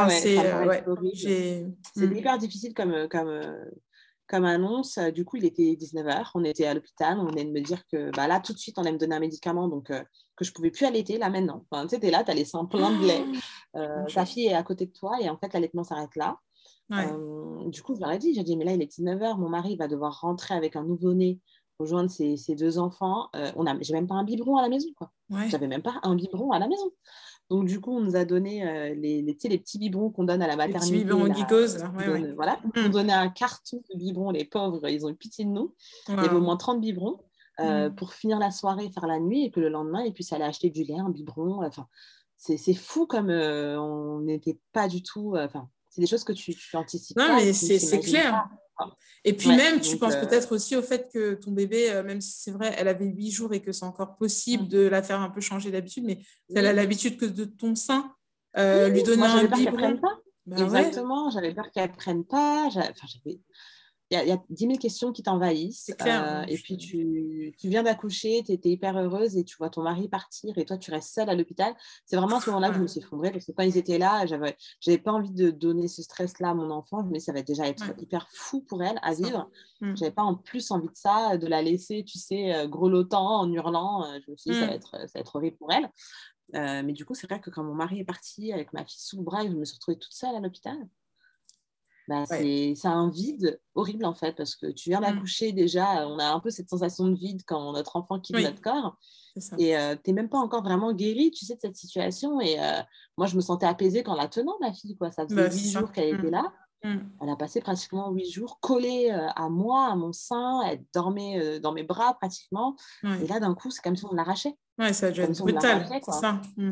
c'est hyper difficile comme annonce. Du coup, il était 19h, on était à l'hôpital, on venait de me dire que là, tout de suite, on allait me donner un médicament, donc que je ne pouvais plus allaiter, là, maintenant. Enfin, tu sais, t'es là, tu as les seins pleins de lait, ta fille est à côté de toi, et en fait, l'allaitement s'arrête là. Du coup, je leur ai dit, j'ai dit, mais là, il est 19h, mon mari va devoir rentrer avec un nouveau-né, rejoindre ses 2 enfants. J'ai même pas un biberon à la maison, quoi. J'avais même pas un biberon à la maison. Donc, du coup, on nous a donné les petits biberons qu'on donne à la maternité. Les petits biberons Geekos. Voilà, on donnait un carton de biberons, les pauvres, ils ont eu pitié de nous. Il y avait au moins 30 biberons pour finir la soirée, faire la nuit, et que le lendemain, ils puissent aller acheter du lait, un biberon. Enfin, c'est fou comme on n'était pas du tout... c'est des choses que tu anticipes pas. Non, mais c'est clair. Pas. Et puis même, tu penses peut-être aussi au fait que ton bébé, même si c'est vrai, elle avait 8 jours et que c'est encore possible de la faire un peu changer d'habitude, mais elle a l'habitude que de ton sein, lui donner un biberon. Exactement, j'avais peur qu'elle ne prenne pas. Il y a 10 000 questions qui t'envahissent. Et puis, tu viens d'accoucher, tu étais hyper heureuse et tu vois ton mari partir et toi, tu restes seule à l'hôpital. C'est vraiment à ce moment-là que je me suis effondrée parce que quand ils étaient là, j'avais pas envie de donner ce stress-là à mon enfant. Mais ça va déjà être hyper fou pour elle à vivre. J'avais pas en plus envie de ça, de la laisser, tu sais, grelottant, en hurlant. Je me suis dit, ça va être horrible pour elle. Mais du coup, c'est vrai que quand mon mari est parti avec ma fille sous le bras et que je me suis retrouvée toute seule à l'hôpital, c'est un vide horrible en fait, parce que tu viens d'accoucher déjà, on a un peu cette sensation de vide quand notre enfant quitte notre corps et tu n'es même pas encore vraiment guérie, tu sais, de cette situation. Et moi, je me sentais apaisée qu'en la tenant, ma fille, quoi. Ça faisait 8 jours qu'elle était là. Elle a passé pratiquement 8 jours collée à moi, à mon sein, elle dormait dans mes bras pratiquement. Et là, d'un coup, c'est comme si on l'arrachait. Ça a dû être brutal, c'est ça.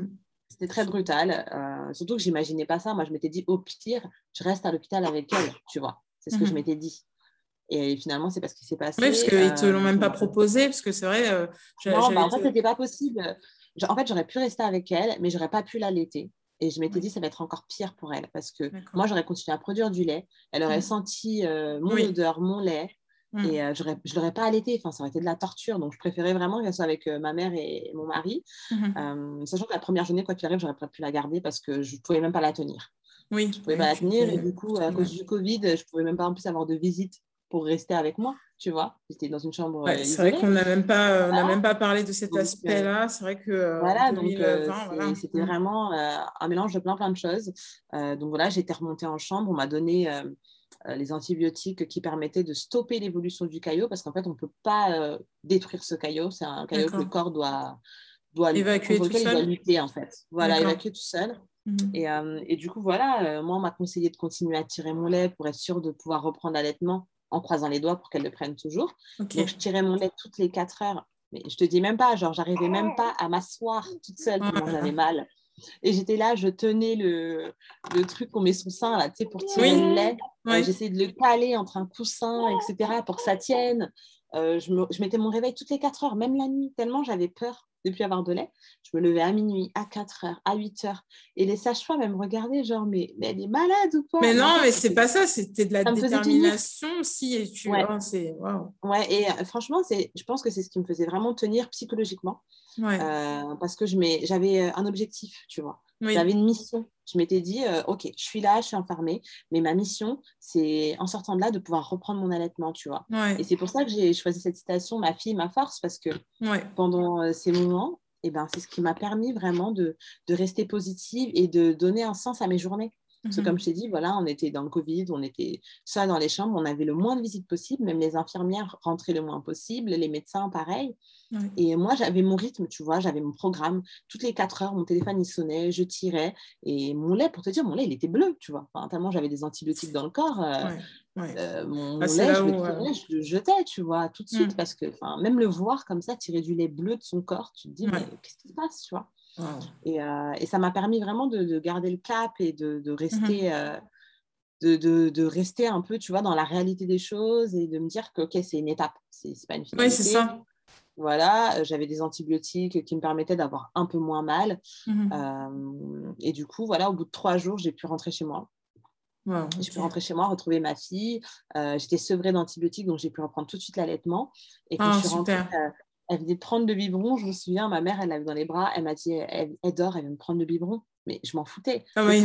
C'était très brutal. Surtout que je n'imaginais pas ça. Moi, je m'étais dit, au pire, je reste à l'hôpital avec elle, tu vois. C'est ce que je m'étais dit. Et finalement, c'est pas ce qui s'est passé. Oui, parce qu'ils ne te l'ont même pas proposé, parce que c'est vrai... non, en fait, c'était pas possible. En fait, j'aurais pu rester avec elle, mais j'aurais pas pu l'allaiter. Et je m'étais dit, ça va être encore pire pour elle, parce que moi, j'aurais continué à produire du lait. Elle aurait senti mon odeur, mon lait, et je ne l'aurais pas allaité. Enfin, ça aurait été de la torture. Donc, je préférais vraiment qu'elle soit avec ma mère et mon mari. Sachant que la première journée, quoi qu'il arrive, j'aurais pas pu la garder parce que je ne pouvais même pas la tenir. Oui. Je ne pouvais pas la tenir. Et du coup, à cause du Covid, je ne pouvais même pas en plus avoir de visite pour rester avec moi, tu vois. J'étais dans une chambre c'est isolée. vrai qu'on n'a même pas parlé de cet aspect-là. C'est vrai que voilà, 2020, donc c'était vraiment un mélange de plein de choses. Donc voilà, j'étais remontée en chambre. On m'a donné les antibiotiques qui permettaient de stopper l'évolution du caillot parce qu'en fait, on ne peut pas détruire ce caillot. C'est un caillot que le corps doit évacuer contre lequel il doit lutter, en fait. Voilà, évacuer tout seul. Et du coup, voilà, moi, on m'a conseillé de continuer à tirer mon lait pour être sûre de pouvoir reprendre l'allaitement en croisant les doigts pour qu'elle le prenne toujours. Donc, je tirais mon lait toutes les 4 heures. Mais je te dis même pas, genre, j'arrivais même pas à m'asseoir toute seule tellement j'avais mal. Et j'étais là, je tenais le truc qu'on met sous le sein, là, tu sais, pour tirer le lait. J'essayais de le caler entre un coussin, etc., pour que ça tienne. Je mettais mon réveil toutes les 4 heures, même la nuit, tellement j'avais peur de ne plus avoir de lait. Je me levais à minuit, à 4 heures, à 8 heures. Et les sages-femmes, elles me regardaient, genre, mais elle est malade ou quoi? Mais non, mais c'est pas ça, c'était de la détermination aussi. Et tu... ouais. Oh, c'est... Wow. Ouais, et franchement, je pense que c'est ce qui me faisait vraiment tenir psychologiquement. Parce que j'avais un objectif, tu vois. J'avais une mission. Je m'étais dit, OK, je suis là, je suis enfermée, mais ma mission, c'est en sortant de là, de pouvoir reprendre mon allaitement, tu vois. Et c'est pour ça que j'ai choisi cette citation, ma fille, ma force, parce que pendant ces moments, eh ben, c'est ce qui m'a permis vraiment de rester positive et de donner un sens à mes journées. Parce que comme je t'ai dit, voilà, on était dans le Covid, on était seul dans les chambres, on avait le moins de visites possible, même les infirmières rentraient le moins possible, les médecins, pareil. Et moi, j'avais mon rythme, tu vois, j'avais mon programme. Toutes les 4 heures, mon téléphone, il sonnait, je tirais. Et mon lait, pour te dire, mon lait, il était bleu, tu vois. Enfin, tellement j'avais des antibiotiques dans le corps. Mon lait, je le jetais, tu vois, tout de suite. Parce que même le voir comme ça, tirer du lait bleu de son corps, tu te dis, mais qu'est-ce qui se passe, tu vois. Et ça m'a permis vraiment de garder le cap et de rester... de rester un peu, tu vois, dans la réalité des choses et de me dire que, OK, c'est une étape, c'est pas une finalité. Oui, c'est ça. Voilà, j'avais des antibiotiques qui me permettaient d'avoir un peu moins mal. Et du coup, voilà, au bout de 3 jours, j'ai pu rentrer chez moi. J'ai pu rentrer chez moi, retrouver ma fille. J'étais sevrée d'antibiotiques, donc j'ai pu reprendre tout de suite l'allaitement. Et quand je suis rentrée, elle venait de prendre le biberon. Je me souviens, ma mère, elle l'avait dans les bras. Elle m'a dit, elle dort, elle vient me prendre le biberon. Mais je m'en foutais.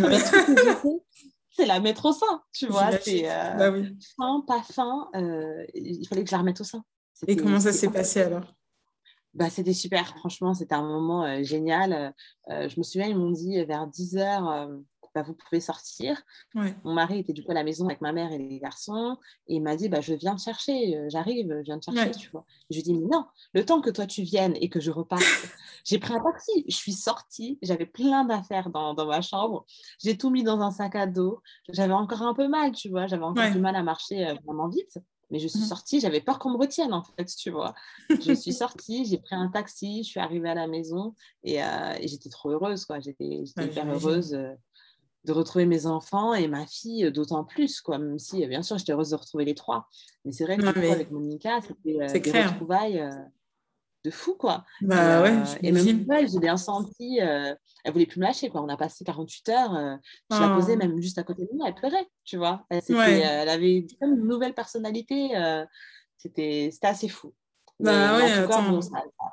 C'est la mettre au sein, tu vois. C'est fin, pas fin. Il fallait que je la remette au sein. Et comment ça s'est passé alors? C'était super, franchement, c'était un moment génial. Je me souviens, ils m'ont dit vers 10h, vous pouvez sortir. Mon mari était du coup à la maison avec ma mère et les garçons. Et il m'a dit, je viens te chercher, j'arrive, je viens te chercher, tu vois. Je lui ai dit, mais non, le temps que toi tu viennes et que je reparte, j'ai pris un taxi. Je suis sortie, j'avais plein d'affaires dans ma chambre. J'ai tout mis dans un sac à dos. J'avais encore un peu mal, tu vois. J'avais encore du mal à marcher vraiment vite. Mais je suis sortie, j'avais peur qu'on me retienne, en fait, tu vois. Je suis sortie, j'ai pris un taxi, je suis arrivée à la maison et j'étais trop heureuse, quoi. J'étais hyper heureuse de retrouver mes enfants et ma fille, d'autant plus, quoi. Même si, bien sûr, j'étais heureuse de retrouver les 3. Mais c'est vrai que avec Monica, c'était des retrouvailles de fou, quoi. Et même j'ai bien senti, elle voulait plus me lâcher, quoi. On a passé 48 heures, je la posais même juste à côté de moi, elle pleurait, tu vois. Elle avait comme une nouvelle personnalité, c'était assez fou. En tout cas, bon,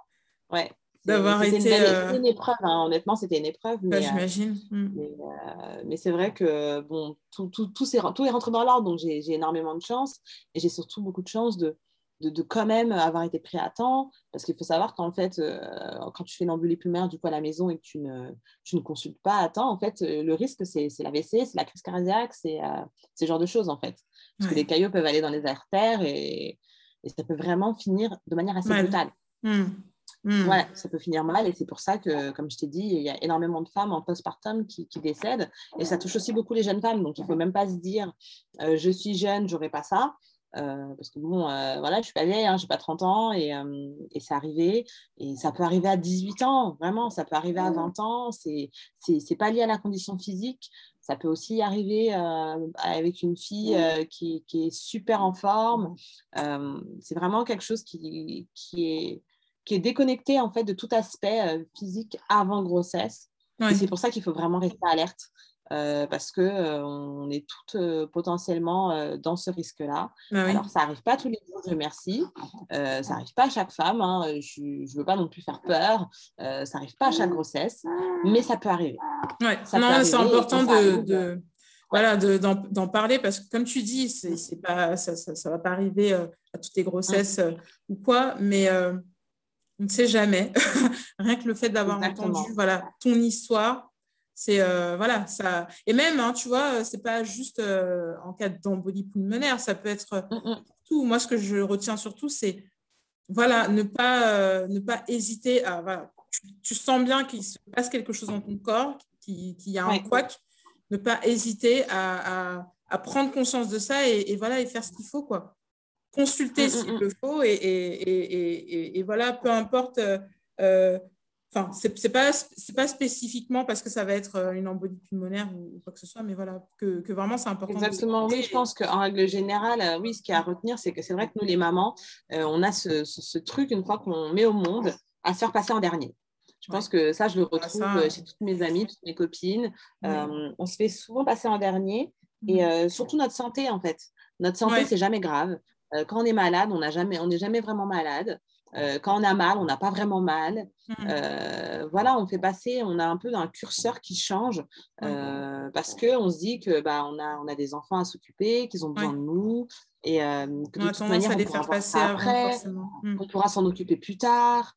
d'avoir été... C'était une épreuve, hein. Honnêtement, c'était une épreuve. J'imagine. Mais c'est vrai que bon, tout est rentré dans l'ordre, donc j'ai énormément de chance et j'ai surtout beaucoup de chance de quand même avoir été pris à temps, parce qu'il faut savoir qu'en fait, quand tu fais une embolie pulmonaire du coup à la maison et que tu ne consultes pas à temps, en fait, le risque, c'est l'AVC, c'est la crise cardiaque, c'est ce genre de choses, en fait. Parce que les caillots peuvent aller dans les artères et ça peut vraiment finir de manière assez brutale. Voilà, ça peut finir mal et c'est pour ça que, comme je t'ai dit, il y a énormément de femmes en postpartum qui décèdent et ça touche aussi beaucoup les jeunes femmes, donc il ne faut même pas se dire je suis jeune, j'aurai pas ça. parce que bon, voilà, je suis pas vieille, hein, j'ai pas 30 ans et c'est arrivé. Et ça peut arriver à 18 ans, vraiment, ça peut arriver à 20 ans. C'est pas lié à la condition physique. Ça peut aussi arriver avec une fille qui est super en forme. C'est vraiment quelque chose qui est déconnecté en fait de tout aspect physique avant grossesse. Ouais. Et c'est pour ça qu'il faut vraiment rester alerte. Parce qu'on est toutes potentiellement dans ce risque-là. Ah oui. Alors, ça n'arrive pas tous les jours, Dieu merci. Ça n'arrive pas à chaque femme. Hein. Je ne veux pas non plus faire peur. Ça n'arrive pas à chaque grossesse, mais ça peut arriver. Ouais. Ça non, peut c'est arriver, important voilà, d'en parler parce que, comme tu dis, c'est pas, ça va pas arriver à toutes les grossesses ou quoi, mais on ne sait jamais. Rien que le fait d'avoir entendu ton histoire, c'est voilà ça. Et même, hein, tu vois, c'est pas juste en cas d'embolie pulmonaire, ça peut être tout. Moi, ce que je retiens surtout, c'est voilà, ne pas hésiter à voilà, tu sens bien qu'il se passe quelque chose dans ton corps, qu'il y a un couac, ne pas hésiter à prendre conscience de ça et voilà et faire ce qu'il faut quoi. Consulter s'il le faut et voilà, peu importe. Enfin, c'est pas spécifiquement parce que ça va être une embolie pulmonaire ou quoi que ce soit, mais voilà, que vraiment c'est important. Exactement, oui, je pense qu'en règle générale, oui, ce qu'il y a à retenir, c'est que c'est vrai que nous, les mamans, on a ce truc, une fois qu'on met au monde, à se faire passer en dernier. Je pense que ça, je le retrouve chez toutes mes amies, toutes mes copines. On se fait souvent passer en dernier et surtout notre santé, en fait. Notre santé, c'est jamais grave. Quand on est malade, on n'est jamais vraiment malade. Quand on a mal, on n'a pas vraiment mal. Voilà, on fait passer, on a un peu un curseur qui change parce qu'on se dit que on a des enfants à s'occuper, qu'ils ont besoin de nous et que de toute manière, on pourra voir ça après, on pourra s'en occuper plus tard.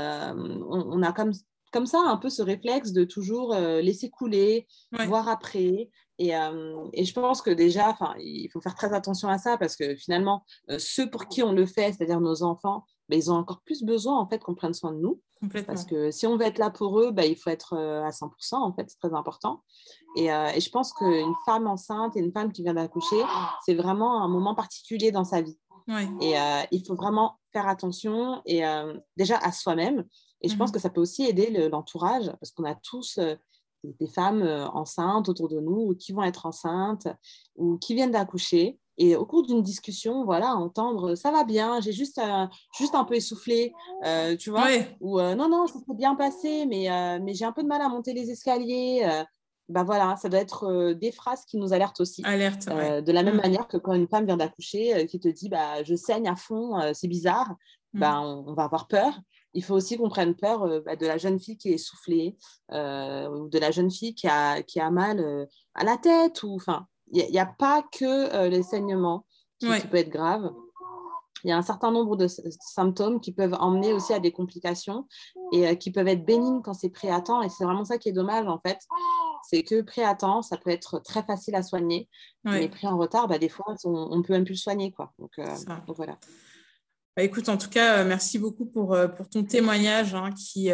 On a comme ça un peu ce réflexe de toujours laisser couler, voir après. Et je pense que déjà, il faut faire très attention à ça parce que finalement, ceux pour qui on le fait, c'est-à-dire nos enfants, ils ont encore plus besoin en fait qu'on prenne soin de nous. Parce que si on veut être là pour eux, il faut être à 100%, en fait, c'est très important. Et je pense qu'une femme enceinte et une femme qui vient d'accoucher, c'est vraiment un moment particulier dans sa vie. Et il faut vraiment faire attention et, déjà à soi-même. Et je pense que ça peut aussi aider l'entourage parce qu'on a tous des femmes enceintes autour de nous ou qui vont être enceintes ou qui viennent d'accoucher. Et au cours d'une discussion, voilà, entendre ça va bien, j'ai juste un peu essoufflé, tu vois, ou non, ça s'est bien passé, mais j'ai un peu de mal à monter les escaliers. Voilà, ça doit être des phrases qui nous alertent aussi. De la même manière que quand une femme vient d'accoucher, qui te dit je saigne à fond, c'est bizarre, on va avoir peur. Il faut aussi qu'on prenne peur de la jeune fille qui est essoufflée ou de la jeune fille qui a mal à la tête. Il n'y a pas que les saignements qui peut être grave. Il y a un certain nombre de symptômes qui peuvent emmener aussi à des complications et qui peuvent être bénignes quand c'est pris à temps. Et c'est vraiment ça qui est dommage, en fait. C'est que pris à temps, ça peut être très facile à soigner. Mais pris en retard, des fois, on ne peut même plus le soigner, quoi. Donc voilà. Écoute, en tout cas, merci beaucoup pour ton témoignage qui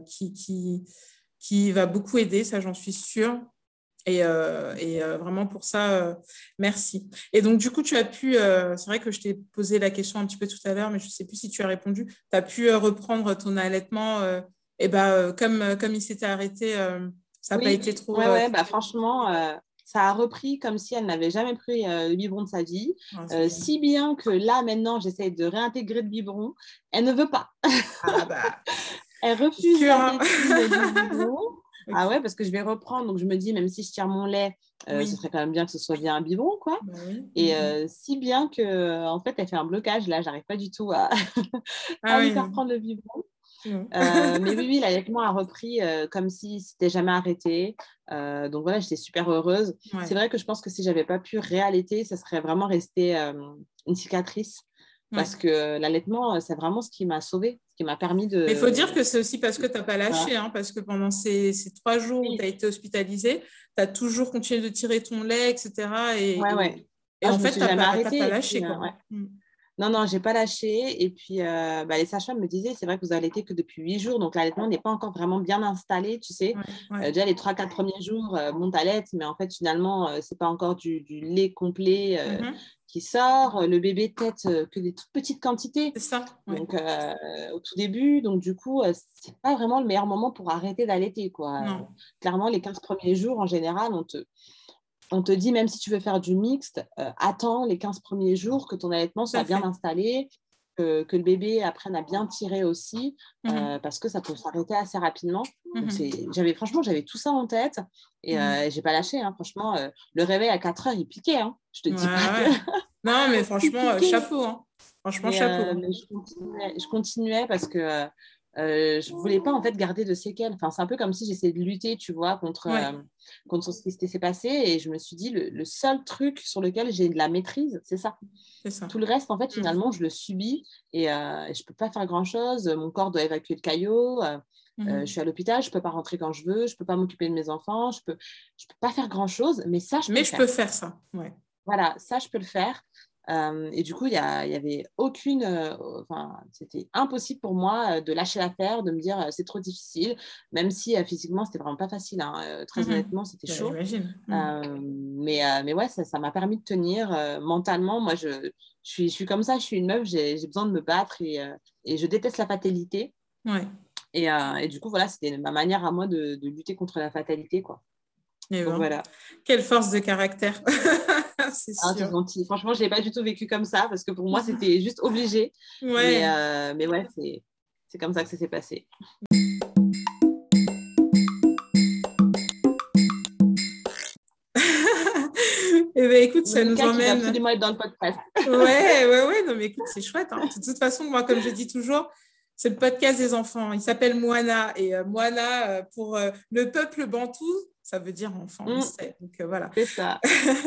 va beaucoup aider, ça j'en suis sûre. Et vraiment pour ça, merci. Et donc, du coup, tu as pu, c'est vrai que je t'ai posé la question un petit peu tout à l'heure, mais je ne sais plus si tu as répondu, tu as pu reprendre ton allaitement comme il s'était arrêté, ça n'a pas été trop… franchement… ça a repris comme si elle n'avait jamais pris le biberon de sa vie, si bien que là, maintenant, j'essaie de réintégrer le biberon. Elle ne veut pas. Elle refuse la tétine du biberon. Ah ouais, parce que je vais reprendre, donc je me dis, même si je tire mon lait, ce serait quand même bien que ce soit bien un biberon, quoi. Et si bien que, en fait, elle fait un blocage, là, j'arrive pas du tout à lui faire prendre le biberon. Mais oui, l'allaitement a repris comme si c'était jamais arrêté. Donc voilà, j'étais super heureuse. C'est vrai que je pense que si j'avais pas pu réallaiter, ça serait vraiment resté une cicatrice. Parce que l'allaitement, c'est vraiment ce qui m'a sauvée, ce qui m'a permis de… Mais il faut dire que c'est aussi parce que tu n'as pas lâché, parce que pendant ces 3 jours où tu as été hospitalisée, tu as toujours continué de tirer ton lait, etc. Et en fait, tu n'as pas lâché. Non, non, j'ai pas lâché. Et puis, les sages-femmes me disaient, c'est vrai que vous allaitez que depuis 8 jours, donc l'allaitement n'est pas encore vraiment bien installé, tu sais. Déjà, les 3-4 premiers jours, bon, t'allaites, mais en fait, finalement, c'est pas encore du lait complet qui sort. Le bébé tète que des toutes petites quantités. C'est ça. Donc, au tout début, donc du coup, c'est pas vraiment le meilleur moment pour arrêter d'allaiter, quoi. Clairement, les 15 premiers jours, en général, on te dit, même si tu veux faire du mixte, attends les 15 premiers jours que ton allaitement soit bien installé, que le bébé apprenne à bien tirer aussi, parce que ça peut s'arrêter assez rapidement. Donc franchement, j'avais tout ça en tête et j'ai pas lâché. Hein. Franchement, le réveil à 4 heures, il piquait. Hein. Je te dis pas que... Non, mais franchement, chapeau. Hein. Franchement, chapeau. Mais je continuais parce que je voulais pas en fait garder de séquelles. Enfin, c'est un peu comme si j'essayais de lutter, tu vois, contre ce qui s'était passé. Et je me suis dit, le seul truc sur lequel j'ai de la maîtrise, c'est ça. Tout le reste, en fait, finalement, je le subis et je peux pas faire grand-chose. Mon corps doit évacuer le caillot. Je suis à l'hôpital, je peux pas rentrer quand je veux, je peux pas m'occuper de mes enfants, je peux pas faire grand-chose, mais ça, je peux faire ça. Ouais. Voilà, ça, je peux le faire. Et du coup, il y avait aucune... c'était impossible pour moi de lâcher l'affaire, de me dire c'est trop difficile, même si physiquement, c'était vraiment pas facile. Hein. Très honnêtement, c'était chaud. Mais ouais, ça m'a permis de tenir mentalement. Moi, je suis comme ça, je suis une meuf, j'ai besoin de me battre et je déteste la fatalité. Et du coup, voilà, c'était ma manière à moi de lutter contre la fatalité, quoi. Donc, voilà. Quelle force de caractère. C'est gentil. Franchement, je ne l'ai pas du tout vécu comme ça parce que pour moi, c'était juste obligé. Mais ouais, c'est comme ça que ça s'est passé. Écoute, ça nous emmène... Tu vas absolument être dans le podcast. Ouais. Non, mais écoute, c'est chouette. Hein. De toute façon, moi, comme je dis toujours, c'est le podcast des enfants. Il s'appelle Moana. Et Moana, pour le peuple bantou, ça veut dire enfant, on sait. Donc, voilà. C'est ça.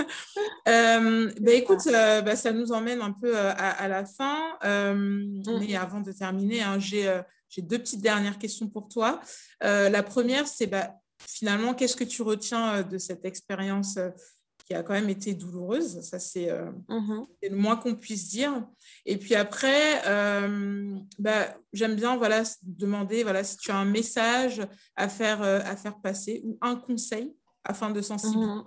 Écoute, ça nous emmène un peu à la fin. Mais avant de terminer, hein, j'ai 2 petites dernières questions pour toi. La première, c'est finalement, qu'est-ce que tu retiens de cette expérience qui a quand même été douloureuse? Ça, c'est le moins qu'on puisse dire. Et puis après, j'aime bien demander si tu as un message à faire passer ou un conseil afin de sensibiliser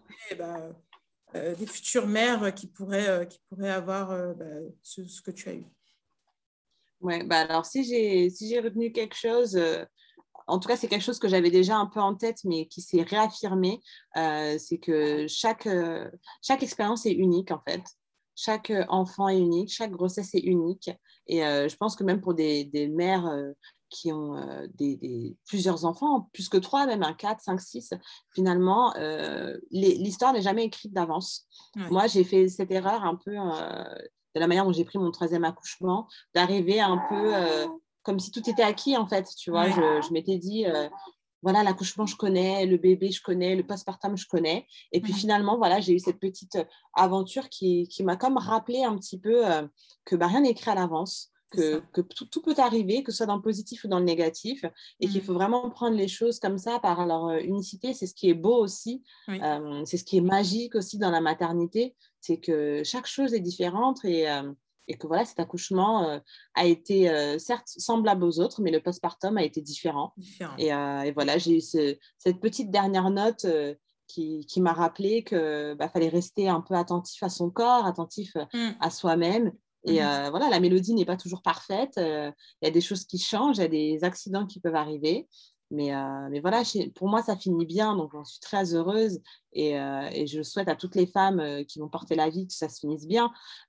des futures mères qui pourraient avoir ce que tu as eu. Ouais, alors si j'ai retenu quelque chose... En tout cas, c'est quelque chose que j'avais déjà un peu en tête, mais qui s'est réaffirmé. C'est que chaque expérience est unique, en fait. Chaque enfant est unique, chaque grossesse est unique. Et je pense que même pour des mères qui ont plusieurs enfants, plus que 3, même 4, 5, 6, finalement, l'histoire n'est jamais écrite d'avance. Moi, j'ai fait cette erreur un peu de la manière dont j'ai pris mon 3e accouchement, d'arriver un peu... comme si tout était acquis, en fait, tu vois. Je m'étais dit, voilà, l'accouchement, je connais, le bébé, je connais, le postpartum, je connais. Et puis finalement, voilà, j'ai eu cette petite aventure qui m'a comme rappelé un petit peu que rien n'est écrit à l'avance, que tout peut arriver, que ce soit dans le positif ou dans le négatif, et qu'il faut vraiment prendre les choses comme ça par leur unicité. C'est ce qui est beau aussi, c'est ce qui est magique aussi dans la maternité, c'est que chaque chose est différente et que voilà, cet accouchement a été certes semblable aux autres, mais le postpartum a été différent. Et voilà, j'ai eu cette petite dernière note qui m'a rappelé qu'il fallait rester un peu attentif à son corps, attentif à soi-même. Et voilà, la mélodie n'est pas toujours parfaite. Il y a des choses qui changent, il y a des accidents qui peuvent arriver. Mais voilà, pour moi, ça finit bien, donc j'en suis très heureuse et je souhaite à toutes les femmes qui vont porter la vie que ça se finisse bien.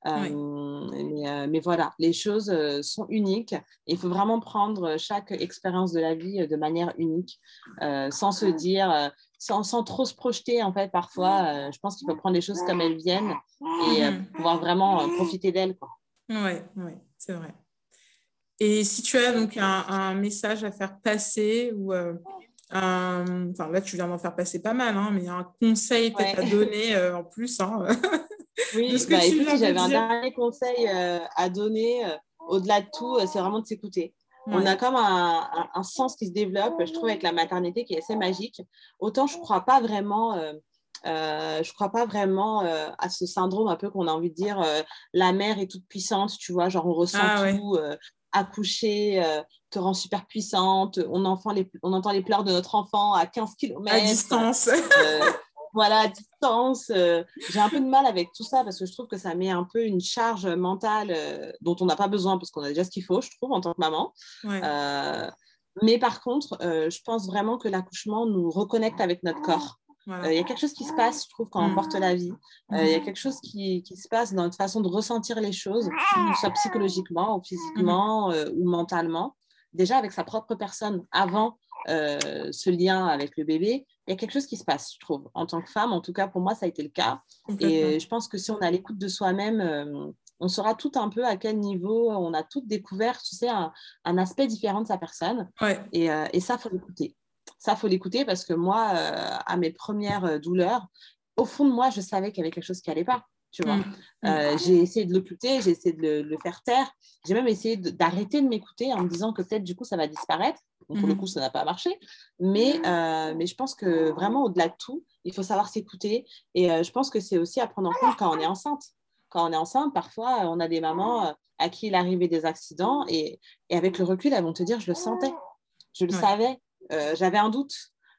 Mais voilà, les choses sont uniques et il faut vraiment prendre chaque expérience de la vie de manière unique, sans se dire, sans trop se projeter en fait parfois. Je pense qu'il faut prendre les choses comme elles viennent et pouvoir vraiment profiter d'elles, quoi. Ouais, c'est vrai. Et si tu as donc un message à faire passer ou enfin là tu viens d'en faire passer pas mal, hein, mais un conseil peut-être à donner en plus oui, de ce que tu viens de j'avais dire. un dernier conseil à donner au-delà de tout, c'est vraiment de s'écouter. On a comme un sens qui se développe, je trouve, avec la maternité qui est assez magique. Autant je ne crois pas vraiment Je crois pas vraiment à ce syndrome un peu qu'on a envie de dire la mère est toute puissante, tu vois, genre on ressent tout, accoucher te rend super puissante, on entend les pleurs de notre enfant à 15 km. À distance. Voilà, à distance. J'ai un peu de mal avec tout ça parce que je trouve que ça met un peu une charge mentale dont on n'a pas besoin parce qu'on a déjà ce qu'il faut, je trouve, en tant que maman. Ouais. Mais par contre, je pense vraiment que l'accouchement nous reconnecte avec notre corps. Voilà. Y a quelque chose qui se passe, je trouve, quand on porte la vie. Y a quelque chose qui se passe dans notre façon de ressentir les choses, que ce soit psychologiquement ou physiquement ou mentalement. Déjà avec sa propre personne, avant ce lien avec le bébé, il y a quelque chose qui se passe, je trouve. En tant que femme, en tout cas, pour moi, ça a été le cas. Et je pense que si on est à l'écoute de soi-même, on saura tout un peu à quel niveau on a toutes découvert, tu sais, un aspect différent de sa personne. Ouais. Et ça, il faut l'écouter. Ça, il faut l'écouter parce que moi, à mes premières douleurs, au fond de moi, je savais qu'il y avait quelque chose qui n'allait pas. Tu vois. J'ai essayé de l'occulter, j'ai essayé de le faire taire. J'ai même essayé d'arrêter de m'écouter en me disant que peut-être, du coup, ça va disparaître. Donc, pour le coup, ça n'a pas marché. Mais je pense que vraiment, au-delà de tout, il faut savoir s'écouter. Et je pense que c'est aussi à prendre en compte quand on est enceinte. Quand on est enceinte, parfois, on a des mamans à qui il arrivait des accidents. Et avec le recul, elles vont te dire, je le sentais. Je le savais. J'avais un doute.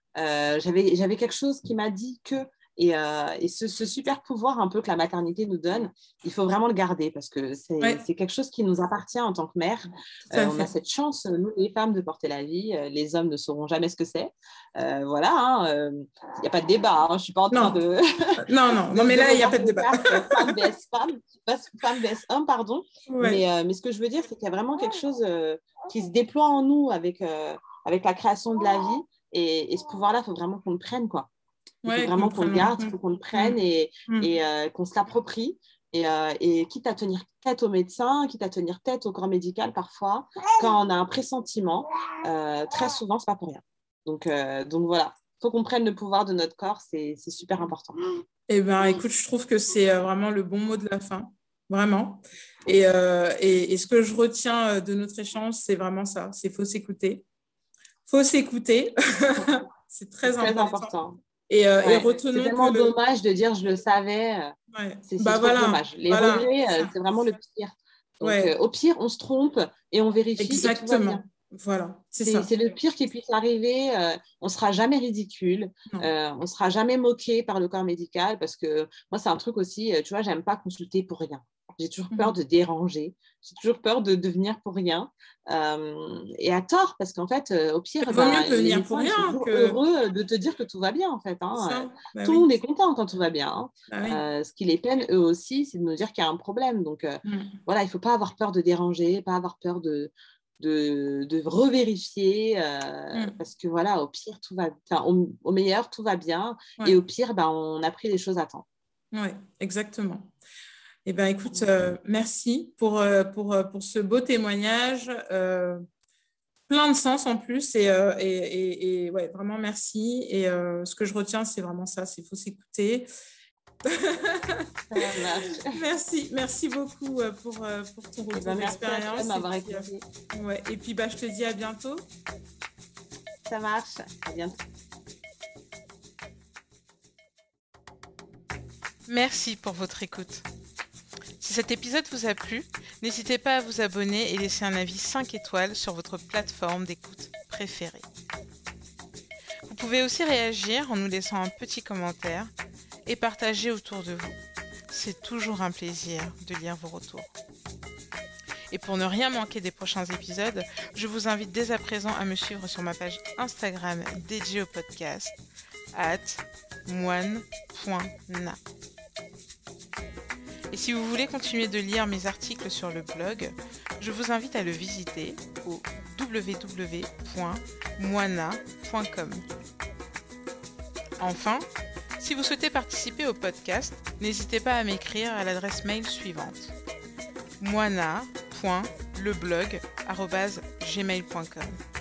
J'avais quelque chose qui m'a dit que... Et ce super pouvoir un peu que la maternité nous donne, il faut vraiment le garder parce que c'est quelque chose qui nous appartient en tant que mère. On a cette chance, nous les femmes, de porter la vie. Les hommes ne sauront jamais ce que c'est. Voilà, il n'y a pas de débat. Je ne suis pas en train de... non, mais là, il n'y a pas de débat. Femme vs femme, pas femme vs homme, pardon. Ouais. Mais ce que je veux dire, c'est qu'il y a vraiment quelque chose qui se déploie en nous avec la création de la vie. Et ce pouvoir-là, il faut vraiment qu'on le prenne, quoi. Il faut vraiment qu'on le garde, il faut qu'on le prenne et qu'on se l'approprie. Et quitte à tenir tête au médecin, quitte à tenir tête au corps médical parfois, quand on a un pressentiment, très souvent, c'est pas pour rien. Donc voilà, il faut qu'on prenne le pouvoir de notre corps, c'est super important. Eh bien, écoute, je trouve que c'est vraiment le bon mot de la fin, vraiment. Et ce que je retiens de notre échange, c'est vraiment ça, c'est faut s'écouter. Faut s'écouter, c'est très important. Et retenons c'est tellement dommage de dire je le savais. C'est trop dommage. Les regrets, c'est vraiment le pire. Donc, au pire, on se trompe et on vérifie. Exactement. Et tout va bien. Voilà, c'est le pire qui puisse arriver. On ne sera jamais ridicule. On ne sera jamais moqué par le corps médical parce que moi, c'est un truc aussi, tu vois, j'aime pas consulter pour rien. J'ai toujours peur de déranger. J'ai toujours peur de devenir pour rien. Et à tort, parce qu'en fait, au pire, il vaut mieux devenir pour rien. Heureux de te dire que tout va bien, en fait. Hein. Tout le monde est content quand tout va bien. Hein. Ce qui les peine, eux aussi, c'est de nous dire qu'il y a un problème. Donc, voilà, il ne faut pas avoir peur de déranger, pas avoir peur de revérifier parce que voilà, au pire, tout va... au meilleur, tout va bien. Et au pire, on a pris les choses à temps. Oui, exactement. Eh bien, écoute, merci pour ce beau témoignage, plein de sens en plus, et ouais, vraiment merci. Et ce que je retiens, c'est vraiment ça, c'est qu'il faut s'écouter. Merci beaucoup pour ton retour d'expérience. Merci de m'avoir écouté. Et puis, je te dis à bientôt. Ça marche, à bientôt. Merci pour votre écoute. Si cet épisode vous a plu, n'hésitez pas à vous abonner et laisser un avis 5 étoiles sur votre plateforme d'écoute préférée. Vous pouvez aussi réagir en nous laissant un petit commentaire et partager autour de vous. C'est toujours un plaisir de lire vos retours. Et pour ne rien manquer des prochains épisodes, je vous invite dès à présent à me suivre sur ma page Instagram dédiée au podcast @moine.na. Et si vous voulez continuer de lire mes articles sur le blog, je vous invite à le visiter au www.moina.com. Enfin, si vous souhaitez participer au podcast, n'hésitez pas à m'écrire à l'adresse mail suivante: moina.leblog@gmail.com.